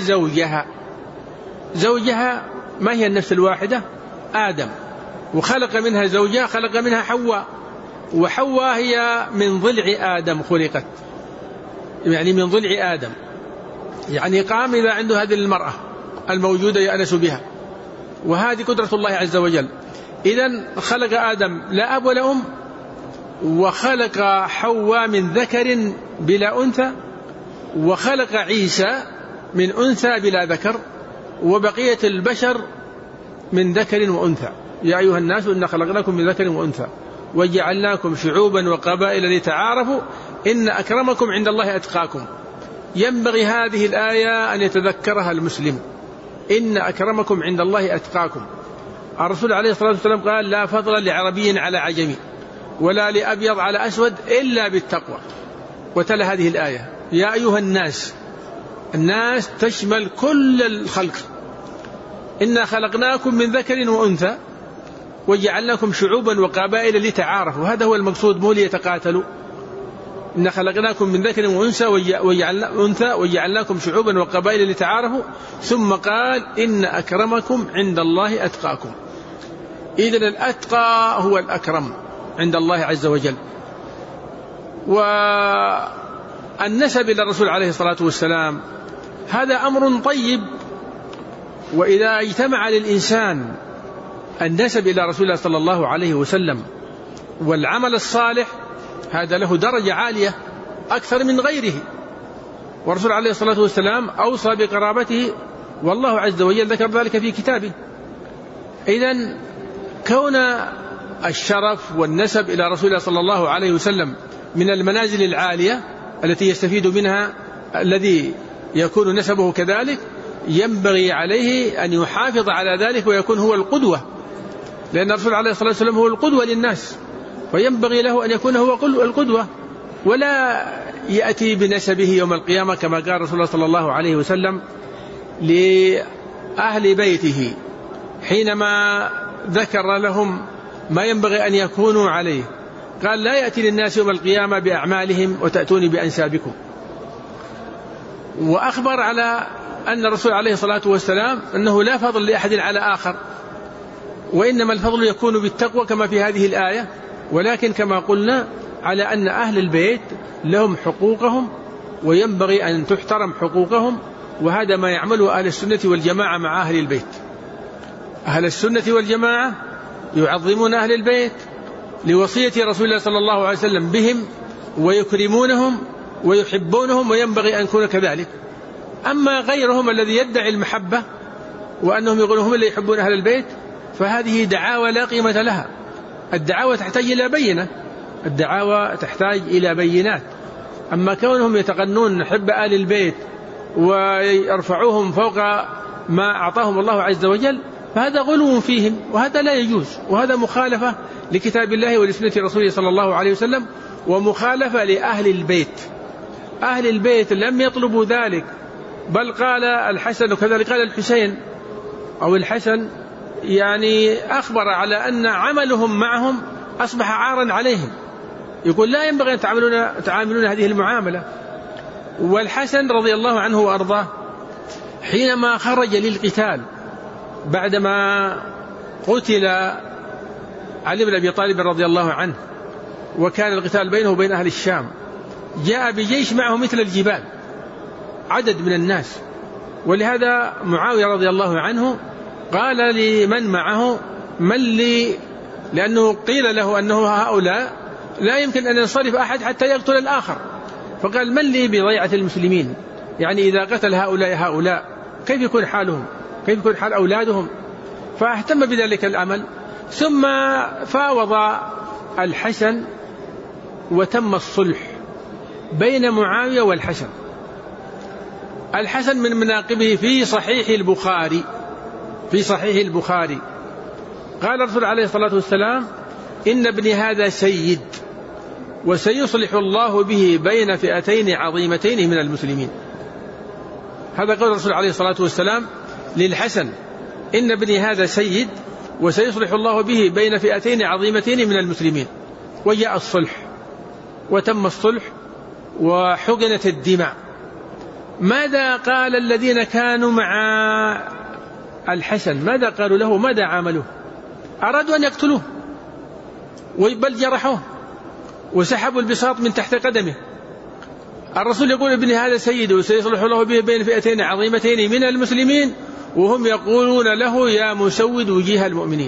زوجها ما هي النفس الواحدة؟ آدم. وخلق منها زوجها، خلق منها حواء، وحواء هي من ضلع آدم خلقت، يعني من ضلع آدم، يعني قام إذا عنده هذه المرأة الموجودة يأنس بها، وهذه قدرة الله عز وجل. إذن خلق آدم لا أب ولا أم، وخلق حواء من ذكر بلا أنثى، وخلق عيسى من أنثى بلا ذكر، وبقية البشر من ذكر وأنثى. يا أيها الناس إنا خلقناكم من ذكر وأنثى وجعلناكم شعوبا وقبائل لتعارفوا إن أكرمكم عند الله أتقاكم. ينبغي هذه الآية أن يتذكرها المسلم، إن أكرمكم عند الله أتقاكم. الرسول عليه الصلاة والسلام قال لا فضل لعربي على عجمي ولا لأبيض على أسود إلا بالتقوى. وتلا هذه الآية يا أيها الناس تشمل كل الخلق. إنا خلقناكم من ذكر وأنثى وجعلناكم شعوبا وقبائل لتعارفوا، هذا هو المقصود، مو ليتقاتلوا. إنا خلقناكم من ذكر وأنثى وجعلناكم شعوبا وقبائل لتعارفوا، ثم قال إن أكرمكم عند الله أتقاكم. إذن الأتقى هو الأكرم عند الله عز وجل. والنسب إلى الرسول عليه الصلاة والسلام هذا أمر طيب، وإذا اجتمع للإنسان النسب إلى رسول الله صلى الله عليه وسلم والعمل الصالح هذا له درجة عالية أكثر من غيره. والرسول عليه الصلاة والسلام أوصى بقرابته، والله عز وجل ذكر ذلك في كتابه. إذن كون الشرف والنسب إلى رسول الله صلى الله عليه وسلم من المنازل العالية التي يستفيد منها الذي يكون نسبه كذلك، ينبغي عليه أن يحافظ على ذلك ويكون هو القدوة، لأن الرسول عليه الصلاة والسلام هو القدوة للناس، وينبغي له أن يكون هو القدوة، ولا يأتي بنسبه يوم القيامة كما قال رسول الله صلى الله عليه وسلم لأهل بيته حينما ذكر لهم ما ينبغي أن يكونوا عليه، قال لا يأتي للناس يوم القيامة بأعمالهم وتأتوني بأنسابكم. وأخبر على أن الرسول عليه الصلاة والسلام أنه لا فضل لأحد على آخر، وإنما الفضل يكون بالتقوى كما في هذه الآية، ولكن كما قلنا على أن أهل البيت لهم حقوقهم وينبغي أن تحترم حقوقهم، وهذا ما يعمله أهل السنة والجماعة مع أهل البيت. أهل السنة والجماعة يعظمون أهل البيت لوصية رسول الله صلى الله عليه وسلم بهم، ويكرمونهم ويحبونهم، وينبغي أن يكون كذلك. أما غيرهم الذي يدعي المحبة وأنهم يقولون هم اللي يحبون أهل البيت، فهذه دعاوى لا قيمة لها. الدعاوى تحتاج إلى بينة، الدعاوى تحتاج إلى بينات. أما كونهم يتغنون نحب آل البيت ويرفعوهم فوق ما أعطاهم الله عز وجل فهذا غلو فيهم، وهذا لا يجوز، وهذا مخالفة لكتاب الله ولسنة رسوله صلى الله عليه وسلم، ومخالفة لأهل البيت. أهل البيت لم يطلبوا ذلك، بل قال الحسن وكذلك قال الحسين أو الحسن يعني أخبر على أن عملهم معهم أصبح عارا عليهم، يقول لا ينبغي أن تعاملون هذه المعاملة. والحسن رضي الله عنه وأرضاه حينما خرج للقتال بعدما قتل علي بن أبي طالب رضي الله عنه وكان القتال بينه وبين أهل الشام، جاء بجيش معه مثل الجبال عدد من الناس، ولهذا معاوية رضي الله عنه قال لمن معه من لي، لأنه قيل له أنه هؤلاء لا يمكن أن ينصرف أحد حتى يقتل الآخر، فقال من لي بضيعة المسلمين، يعني إذا قتل هؤلاء كيف يكون حالهم، كيف يكون حال أولادهم؟ فاهتم بذلك العمل. ثم فاوض الحسن وتم الصلح بين معاوية والحسن. الحسن من مناقبه في صحيح البخاري قال الرسول عليه الصلاة والسلام إن ابني هذا سيد وسيصلح الله به بين فئتين عظيمتين من المسلمين. هذا قول الرسول عليه الصلاة والسلام للحسن، إن ابني هذا سيد وسيصلح الله به بين فئتين عظيمتين من المسلمين. وجاء الصلح وتم الصلح وحقنت الدماء. ماذا قال الذين كانوا مع الحسن؟ ماذا قالوا له؟ ماذا عاملوه؟ أرادوا أن يقتلوه بل جرحوه وسحبوا البساط من تحت قدمه. الرسول يقول ابن هذا سيد وسيصلح الله به بين فئتين عظيمتين من المسلمين، وهم يقولون له يا مسود وجيه المؤمنين.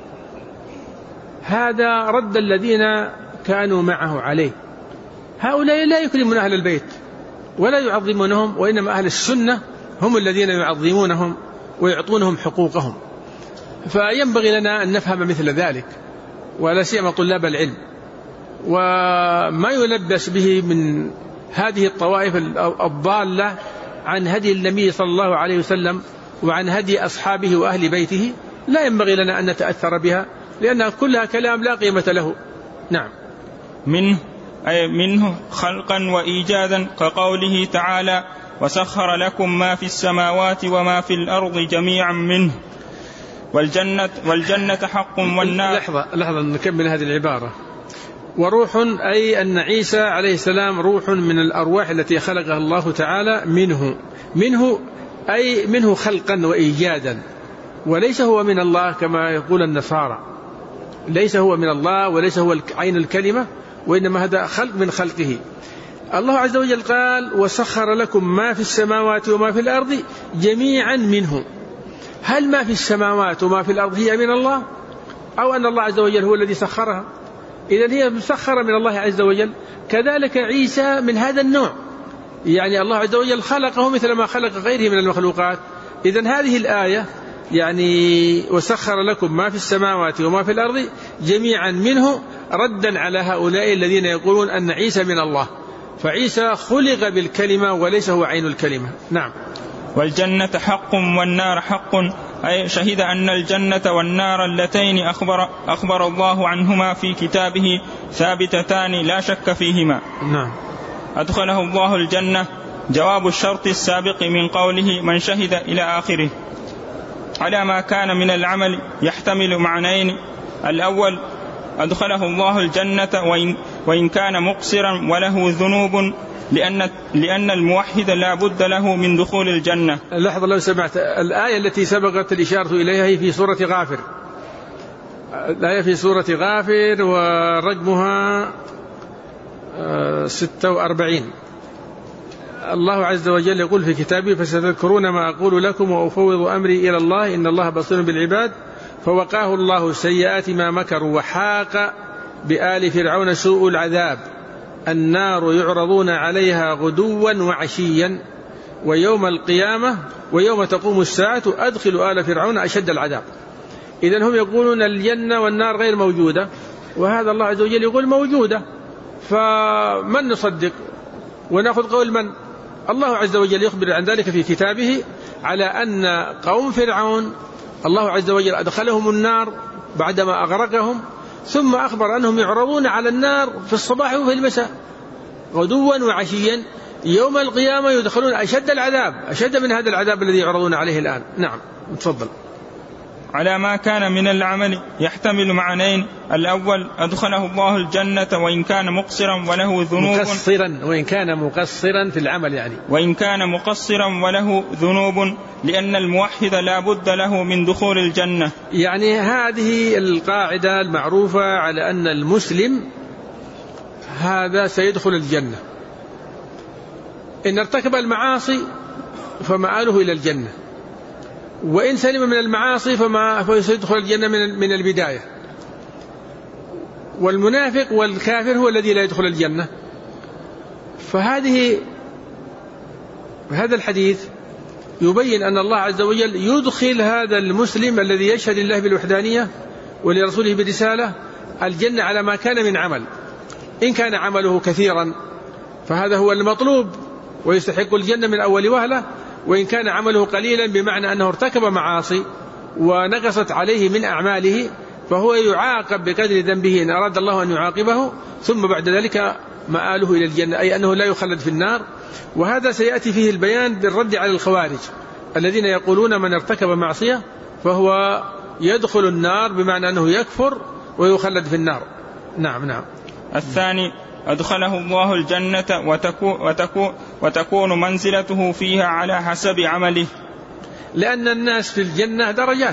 هذا رد الذين كانوا معه عليه. هؤلاء لا يكرمون أهل البيت ولا يعظمونهم، وإنما أهل السنة هم الذين يعظمونهم ويعطونهم حقوقهم. فينبغي لنا أن نفهم مثل ذلك، ولا سيما طلاب العلم. وما يلبس به من هذه الطوائف الضالة عن هدي النبي صلى الله عليه وسلم وعن هدي أصحابه وأهل بيته لا ينبغي لنا أن نتأثر بها، لأنها كلها كلام لا قيمة له. نعم. منه خلقا وإيجادا، كقوله تعالى وسخر لكم ما في السماوات وما في الأرض جميعا منه، والجنة حق والنار. لحظة نكمل هذه العبارة. وروح أي أن عيسى عليه السلام روح من الأرواح التي خلقها الله تعالى منه أي منه خلقا وإيجادا، وليس هو من الله كما يقول النصارى، ليس هو من الله وليس هو عين الكلمة، وإنما هذا خلق من خلقه. الله عز وجل قال وسخر لكم ما في السماوات وما في الأرض جميعا منه. هل ما في السماوات وما في الأرض هي من الله، أو أن الله عز وجل هو الذي سخرها؟ إذن هي مسخرة من الله عز وجل. كذلك عيسى من هذا النوع، يعني الله عز وجل خلقه مثل ما خلق غيره من المخلوقات. إذن هذه الآية يعني وسخر لكم ما في السماوات وما في الأرض جميعا منه ردا على هؤلاء الذين يقولون أن عيسى من الله، فعيسى خلق بالكلمة وليس هو عين الكلمة. نعم. والجنة حق والنار حق، أي شهد أن الجنة والنار اللتين أخبر الله عنهما في كتابه ثابتتان لا شك فيهما. نعم. أدخله الله الجنة جواب الشرط السابق من قوله من شهد إلى آخره، على ما كان من العمل يحتمل معنيين. الأول أدخله الله الجنة وإن كان مقصرا وله ذنوب، لأن الموحد لا بد له من دخول الجنة. لحظة لو سمعت، الآية التي سبقت الإشارة إليها هي في سورة غافر، الآية في سورة غافر ورقمها 46. الله عز وجل يقول في كتابه فستذكرون ما أقول لكم وأفوض أمري إلى الله إن الله بصير بالعباد. فوقاه الله سيئات ما مكروا وحاق بآل فرعون سوء العذاب، النار يعرضون عليها غدوا وعشيا ويوم القيامة ويوم تقوم الساعة أدخلوا آل فرعون أشد العذاب. إذن هم يقولون الجنة والنار غير موجودة، وهذا الله عز وجل يقول موجودة، فمن نصدق ونأخذ قول من؟ الله عز وجل يخبر عن ذلك في كتابه على أن قوم فرعون الله عز وجل أدخلهم النار بعدما أغرقهم، ثم أخبر أنهم يعرضون على النار في الصباح وفي المساء غدوا وعشيا، يوم القيامة يدخلون أشد العذاب، أشد من هذا العذاب الذي يعرضون عليه الآن. نعم تفضل. على ما كان من العمل يحتمل معنيين: الأول أدخله الله الجنة وإن كان مقصرا وله ذنوب، مقصرا وإن كان مقصرا في العمل، يعني وإن كان مقصرا وله ذنوب، لأن الموحد لا بد له من دخول الجنة. يعني هذه القاعدة المعروفة على أن المسلم هذا سيدخل الجنة، إن ارتكب المعاصي فمآله إلى الجنة، وإن سلم من المعاصي فسيدخل الجنة من البداية. والمنافق والكافر هو الذي لا يدخل الجنة. هذا الحديث يبين أن الله عز وجل يدخل هذا المسلم الذي يشهد لله بالوحدانية ولرسوله بالرسالة الجنة على ما كان من عمل. إن كان عمله كثيرا فهذا هو المطلوب ويستحق الجنة من أول وهلة، وإن كان عمله قليلا بمعنى أنه ارتكب معاصي ونقصت عليه من أعماله فهو يعاقب بقدر ذنبه إن أراد الله أن يعاقبه، ثم بعد ذلك مآله إلى الجنة، أي أنه لا يخلد في النار. وهذا سيأتي فيه البيان بالرد على الخوارج الذين يقولون من ارتكب معصية فهو يدخل النار بمعنى أنه يكفر ويخلد في النار. نعم. الثاني أدخله الله الجنة وتكون منزلته فيها على حسب عمله، لأن الناس في الجنة درجات،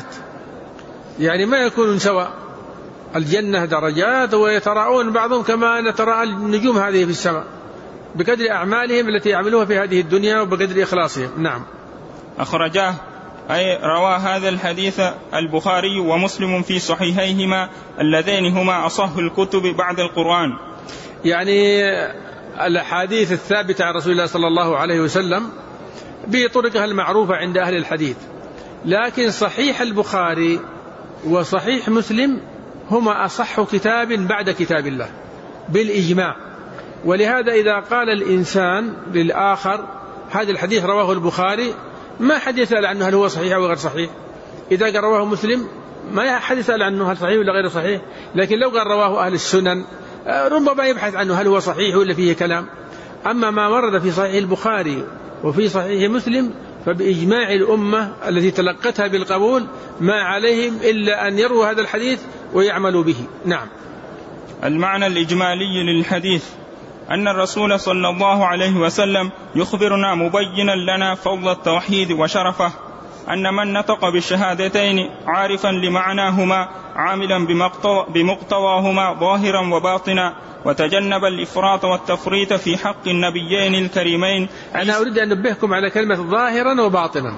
يعني ما يكونون سواء، الجنة درجات ويتراءون بعضهم كما نتراءى النجوم هذه في السماء بقدر أعمالهم التي يعملوها في هذه الدنيا وبقدر إخلاصهم. نعم. أخرجاه أي روى هذا الحديث البخاري ومسلم في صحيحيهما اللذين هما أصح الكتب بعد القرآن. يعني الأحاديث الثابتة عن رسول الله صلى الله عليه وسلم بطرقها المعروفة عند أهل الحديث، لكن صحيح البخاري وصحيح مسلم هما أصح كتاب بعد كتاب الله بالإجماع. ولهذا إذا قال الإنسان للآخر هذا الحديث رواه البخاري ما حد يسأل عنه هل هو صحيح أو غير صحيح، إذا قال رواه مسلم ما حد يسأل عنه هل صحيح ولا غير صحيح، لكن لو قال رواه أهل السنن ربما يبحث عنه هل هو صحيح ولا فيه كلام. أما ما ورد في صحيح البخاري وفي صحيح مسلم فبإجماع الأمة التي تلقتها بالقبول ما عليهم إلا أن يروا هذا الحديث ويعملوا به. نعم. المعنى الإجمالي للحديث أن الرسول صلى الله عليه وسلم يخبرنا مبينا لنا فضل التوحيد وشرفه، أن من نطق بالشهادتين عارفا لمعناهما عاملا بمقتضاهما ظاهرا وباطنا وتجنب الإفراط والتفريط في حق النبيين الكريمين. أنا أريد أن أنبهكم على كلمة ظاهرا وباطنا،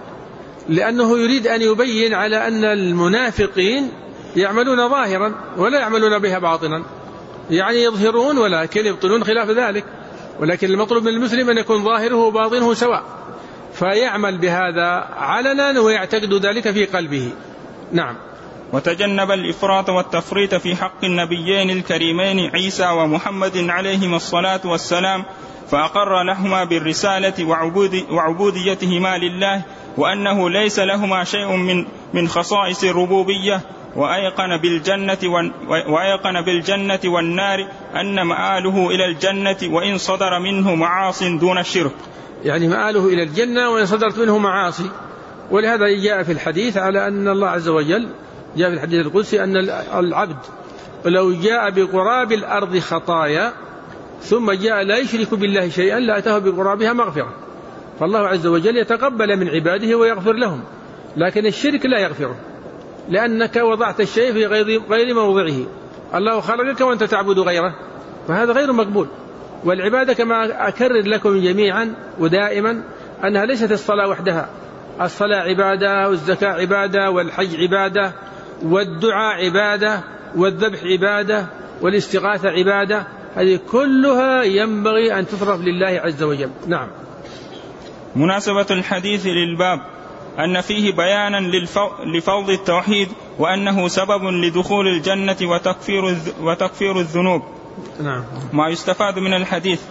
لأنه يريد أن يبين على أن المنافقين يعملون ظاهرا ولا يعملون بها باطنا، يعني يظهرون ولكن يبطلون خلاف ذلك، ولكن المطلوب من المسلم أن يكون ظاهره وباطنه سواء، فيعمل بهذا علنا ويعتقد ذلك في قلبه. نعم. وتجنب الإفراط والتفريط في حق النبيين الكريمين عيسى ومحمد عليهما الصلاة والسلام، فأقر لهما بالرسالة وعبوديتهما لله، وأنه ليس لهما شيء من خصائص الربوبية، وأيقن بالجنة والنار أن مآله إلى الجنة وإن صدر منه معاص دون الشرك، يعني مآله إلى الجنة وإن صدرت منه معاصي. ولهذا جاء في الحديث على أن الله عز وجل جاء في الحديث القدسي أن العبد لو جاء بقراب الأرض خطايا ثم جاء لا يشرك بالله شيئا لأتاه بقرابها مغفرة، فالله عز وجل يتقبل من عباده ويغفر لهم، لكن الشرك لا يغفره لأنك وضعت الشيء في غير موضعه، الله خلقك وأنت تعبد غيره، فهذا غير مقبول. والعبادة كما أكرر لكم جميعا ودائما أنها ليست الصلاة وحدها، الصلاة عبادة والزكاة عبادة والحج عبادة والدعاء عبادة والذبح عبادة والاستغاثة عبادة، هذه كلها ينبغي أن تصرف لله عز وجل. نعم. مناسبة الحديث للباب أن فيه بيانا لفضل التوحيد وأنه سبب لدخول الجنة وتكفير الذنوب. نعم. ما يستفاد من الحديث: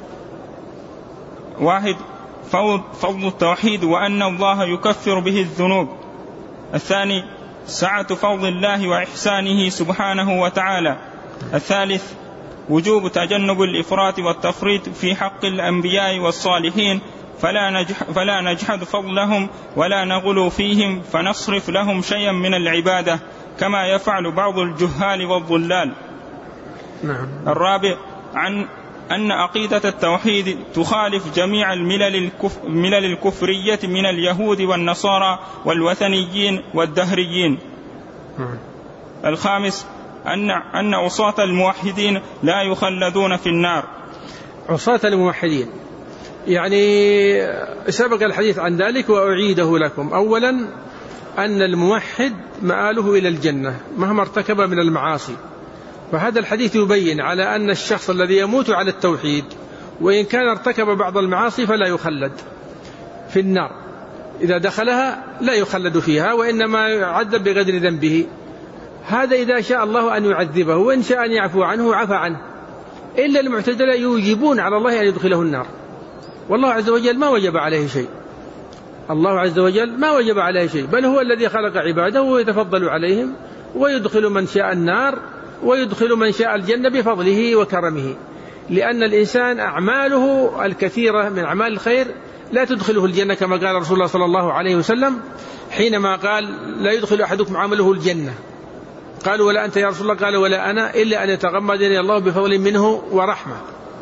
1. فضل التوحيد وأن الله يكفر به الذنوب. 2. سعة فضل الله وإحسانه سبحانه وتعالى. 3. وجوب تجنب الإفراط والتفريط في حق الأنبياء والصالحين، فلا نجحد فضلهم ولا نغلو فيهم فنصرف لهم شيئا من العبادة كما يفعل بعض الجهال والضلال. نعم. 4. عن أن عقيدة التوحيد تخالف جميع الملل الكفرية من اليهود والنصارى والوثنيين والدهريين. 5. أن عصاة الموحدين لا يخلدون في النار. عصاة الموحدين يعني سبق الحديث عن ذلك وأعيده لكم. أولا أن الموحد مآله إلى الجنة مهما ارتكب من المعاصي، فهذا الحديث يبين على أن الشخص الذي يموت على التوحيد وإن كان ارتكب بعض المعاصي فلا يخلد في النار، إذا دخلها لا يخلد فيها وإنما يعذب بقدر ذنبه. هذا إذا شاء الله أن يعذبه، وإن شاء أن يعفو عنه عفى عنه. إلا المعتزلة يوجبون على الله أن يدخله النار، والله عز وجل ما وجب عليه شيء. الله عز وجل ما وجب عليه شيء، بل هو الذي خلق عباده ويتفضل عليهم ويدخل من شاء النار ويدخل من شاء الجنة بفضله وكرمه، لأن الإنسان أعماله الكثيرة من أعمال الخير لا تدخله الجنة، كما قال رسول الله صلى الله عليه وسلم حينما قال: لا يدخل أحدكم عمله الجنة. قالوا: ولا أنت يا رسول الله؟ قال: ولا أنا، إلا أن يتغمدني الله بفضل منه ورحمة.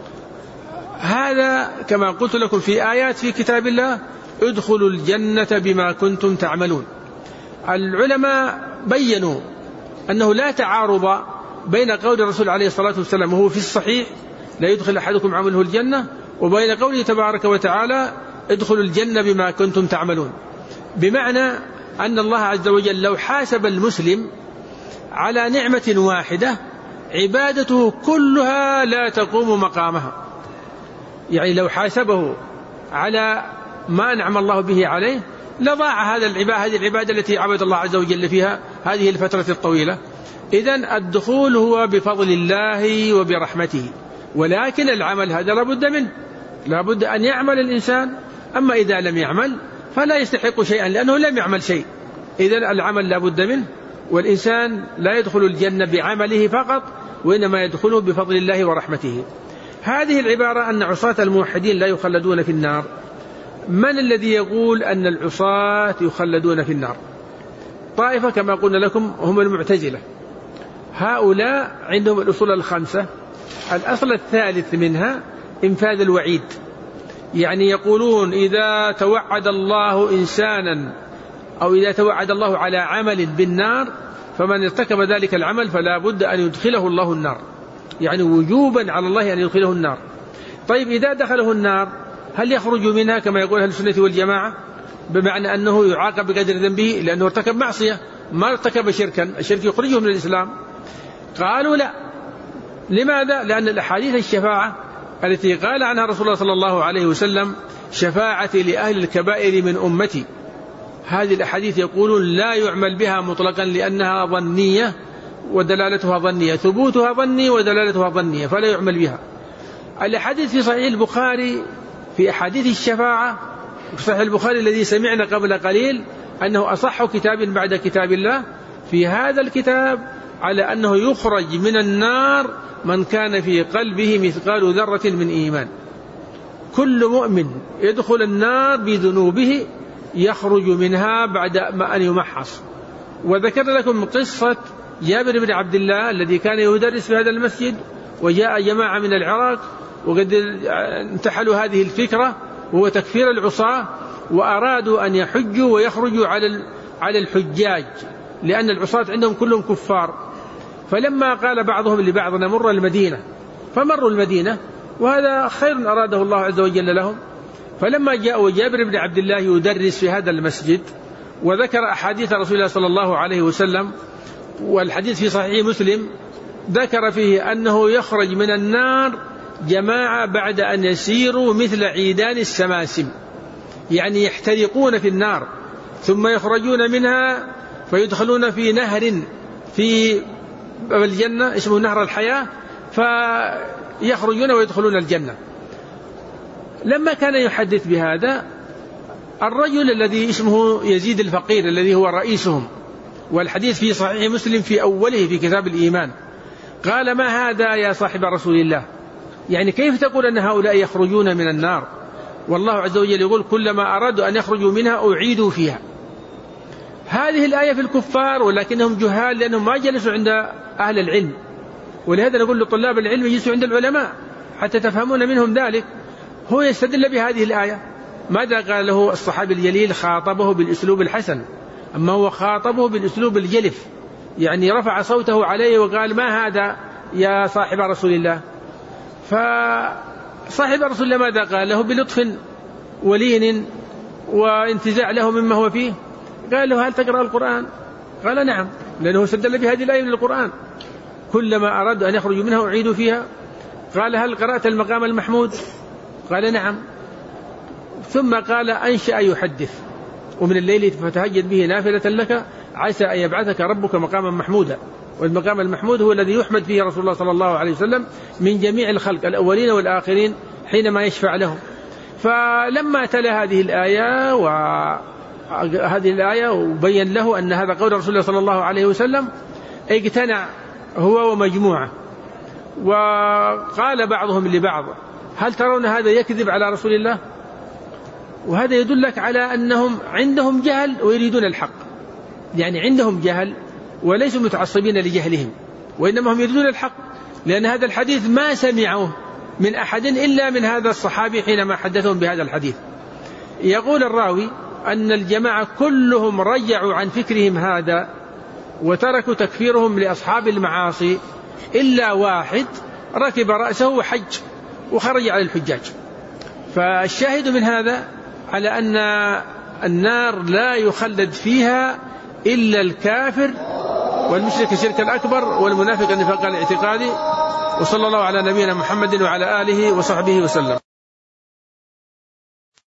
هذا كما قلت لكم في آيات في كتاب الله: ادخلوا الجنة بما كنتم تعملون. العلماء بيّنوا أنه لا تعارض بين قول الرسول عليه الصلاة والسلام وهو في الصحيح: لا يدخل أحدكم عمله الجنة، وبين قوله تبارك وتعالى: ادخلوا الجنة بما كنتم تعملون، بمعنى أن الله عز وجل لو حاسب المسلم على نعمة واحدة عبادته كلها لا تقوم مقامها. يعني لو حاسبه على ما أنعم الله به عليه لضاع هذه العبادة التي عبد الله عز وجل فيها هذه الفترة الطويلة. إذن الدخول هو بفضل الله وبرحمته، ولكن العمل هذا لابد منه، لابد أن يعمل الإنسان. أما إذا لم يعمل فلا يستحق شيئا لأنه لم يعمل شيء. إذن العمل لابد منه، والإنسان لا يدخل الجنة بعمله فقط، وإنما يدخله بفضل الله ورحمته. هذه العبارة أن عصاة الموحدين لا يخلدون في النار، من الذي يقول أن العصاة يخلدون في النار؟ طائفة كما قلنا لكم هم المعتزلة. هؤلاء عندهم الأصول الخمسة. الأصل الثالث منها إنفاذ الوعيد، يعني يقولون إذا توعد الله إنسانا أو إذا توعد الله على عمل بالنار فمن ارتكب ذلك العمل فلا بد أن يدخله الله النار، يعني وجوبا على الله أن يدخله النار. طيب إذا دخله النار هل يخرج منها كما يقول أهل السنة والجماعة، بمعنى أنه يعاقب بقدر ذنبه لأنه ارتكب معصية، ما ارتكب شركا، الشرك يخرجه من الإسلام؟ قالوا لا. لماذا؟ لأن الأحاديث الشفاعة التي قال عنها رسول الله صلى الله عليه وسلم: شفاعتي لأهل الكبائر من أمتي، هذه الأحاديث يقولون لا يعمل بها مطلقا لأنها ظنية ودلالتها ظنية، ثبوتها ظني ودلالتها ظنية، فلا يعمل بها. الأحاديث في صحيح البخاري في أحاديث الشفاعة، في صحيح البخاري الذي سمعنا قبل قليل أنه أصح كتاب بعد كتاب الله، في هذا الكتاب على أنه يخرج من النار من كان في قلبه مثقال ذرة من إيمان. كل مؤمن يدخل النار بذنوبه يخرج منها بعد ما أن يمحص. وذكر لكم قصة جابر بن عبد الله الذي كان يدرس في هذا المسجد، وجاء جماعة من العراق وقد انتحلوا هذه الفكرة وهو تكفير العصاة، وأرادوا أن يحجوا ويخرجوا على الحجاج لأن العصاة عندهم كلهم كفار. فلما قال بعضهم لبعض: نمر المدينة، فمروا المدينة، وهذا خير أراده الله عز وجل لهم. فلما جاء جابر بن عبد الله يدرس في هذا المسجد وذكر أحاديث رسول الله صلى الله عليه وسلم، والحديث في صحيح مسلم ذكر فيه أنه يخرج من النار جماعة بعد أن يسيروا مثل عيدان السماسم، يعني يحترقون في النار ثم يخرجون منها فيدخلون في نهر في الجنة اسمه نهر الحياة، فيخرجون ويدخلون الجنة. لما كان يحدث بهذا الرجل الذي اسمه يزيد الفقير الذي هو رئيسهم، والحديث في صحيح مسلم في أوله في كتاب الإيمان، قال: ما هذا يا صاحب رسول الله؟ يعني كيف تقول أن هؤلاء يخرجون من النار والله عز وجل يقول: كلما أرادوا أن يخرجوا منها أعيدوا فيها. هذه الآية في الكفار، ولكنهم جهال لأنهم ما جلسوا عند أهل العلم، ولهذا نقول لطلاب العلم يجلسوا عند العلماء حتى تفهمون منهم ذلك. هو يستدل بهذه الآية. ماذا قال له الصحابي الجليل؟ خاطبه بالأسلوب الحسن، أما هو خاطبه بالأسلوب الجلف، يعني رفع صوته عليه وقال: ما هذا يا صاحب رسول الله؟ فصاحب رسول الله ماذا قال له بلطف ولين وانتزاع له مما هو فيه؟ قال له: هل تقرأ القرآن؟ قال: نعم، لأنه استدل بهذه الآية من القرآن: كلما أرادوا أن يخرجوا منها أعيدوا فيها. قال: هل قرأت المقام المحمود؟ قال: نعم. ثم قال: أنشأ يحدث: ومن الليل فتهجد به نافلة لك عسى أن يبعثك ربك مقاما محمودا. والمقام المحمود هو الذي يحمد فيه رسول الله صلى الله عليه وسلم من جميع الخلق الأولين والآخرين حينما يشفع لهم. فلما تلا هذه الآية وبين له أن هذا قول رسول الله صلى الله عليه وسلم، اقتنع هو ومجموعة، وقال بعضهم لبعض: هل ترون هذا يكذب على رسول الله؟ وهذا يدلك على أنهم عندهم جهل ويريدون الحق، يعني عندهم جهل وليسوا متعصبين لجهلهم، وإنما هم يريدون الحق، لأن هذا الحديث ما سمعوه من أحد إلا من هذا الصحابي حينما حدثهم بهذا الحديث. يقول الراوي أن الجماعة كلهم رجعوا عن فكرهم هذا وتركوا تكفيرهم لأصحاب المعاصي إلا واحد ركب رأسه وحج وخرج على الحجاج. فالشاهد من هذا على أن النار لا يخلد فيها إلا الكافر والمشرك الشرك الأكبر والمنافق النفاق الاعتقادي. وصلى الله على نبينا محمد وعلى آله وصحبه وسلم.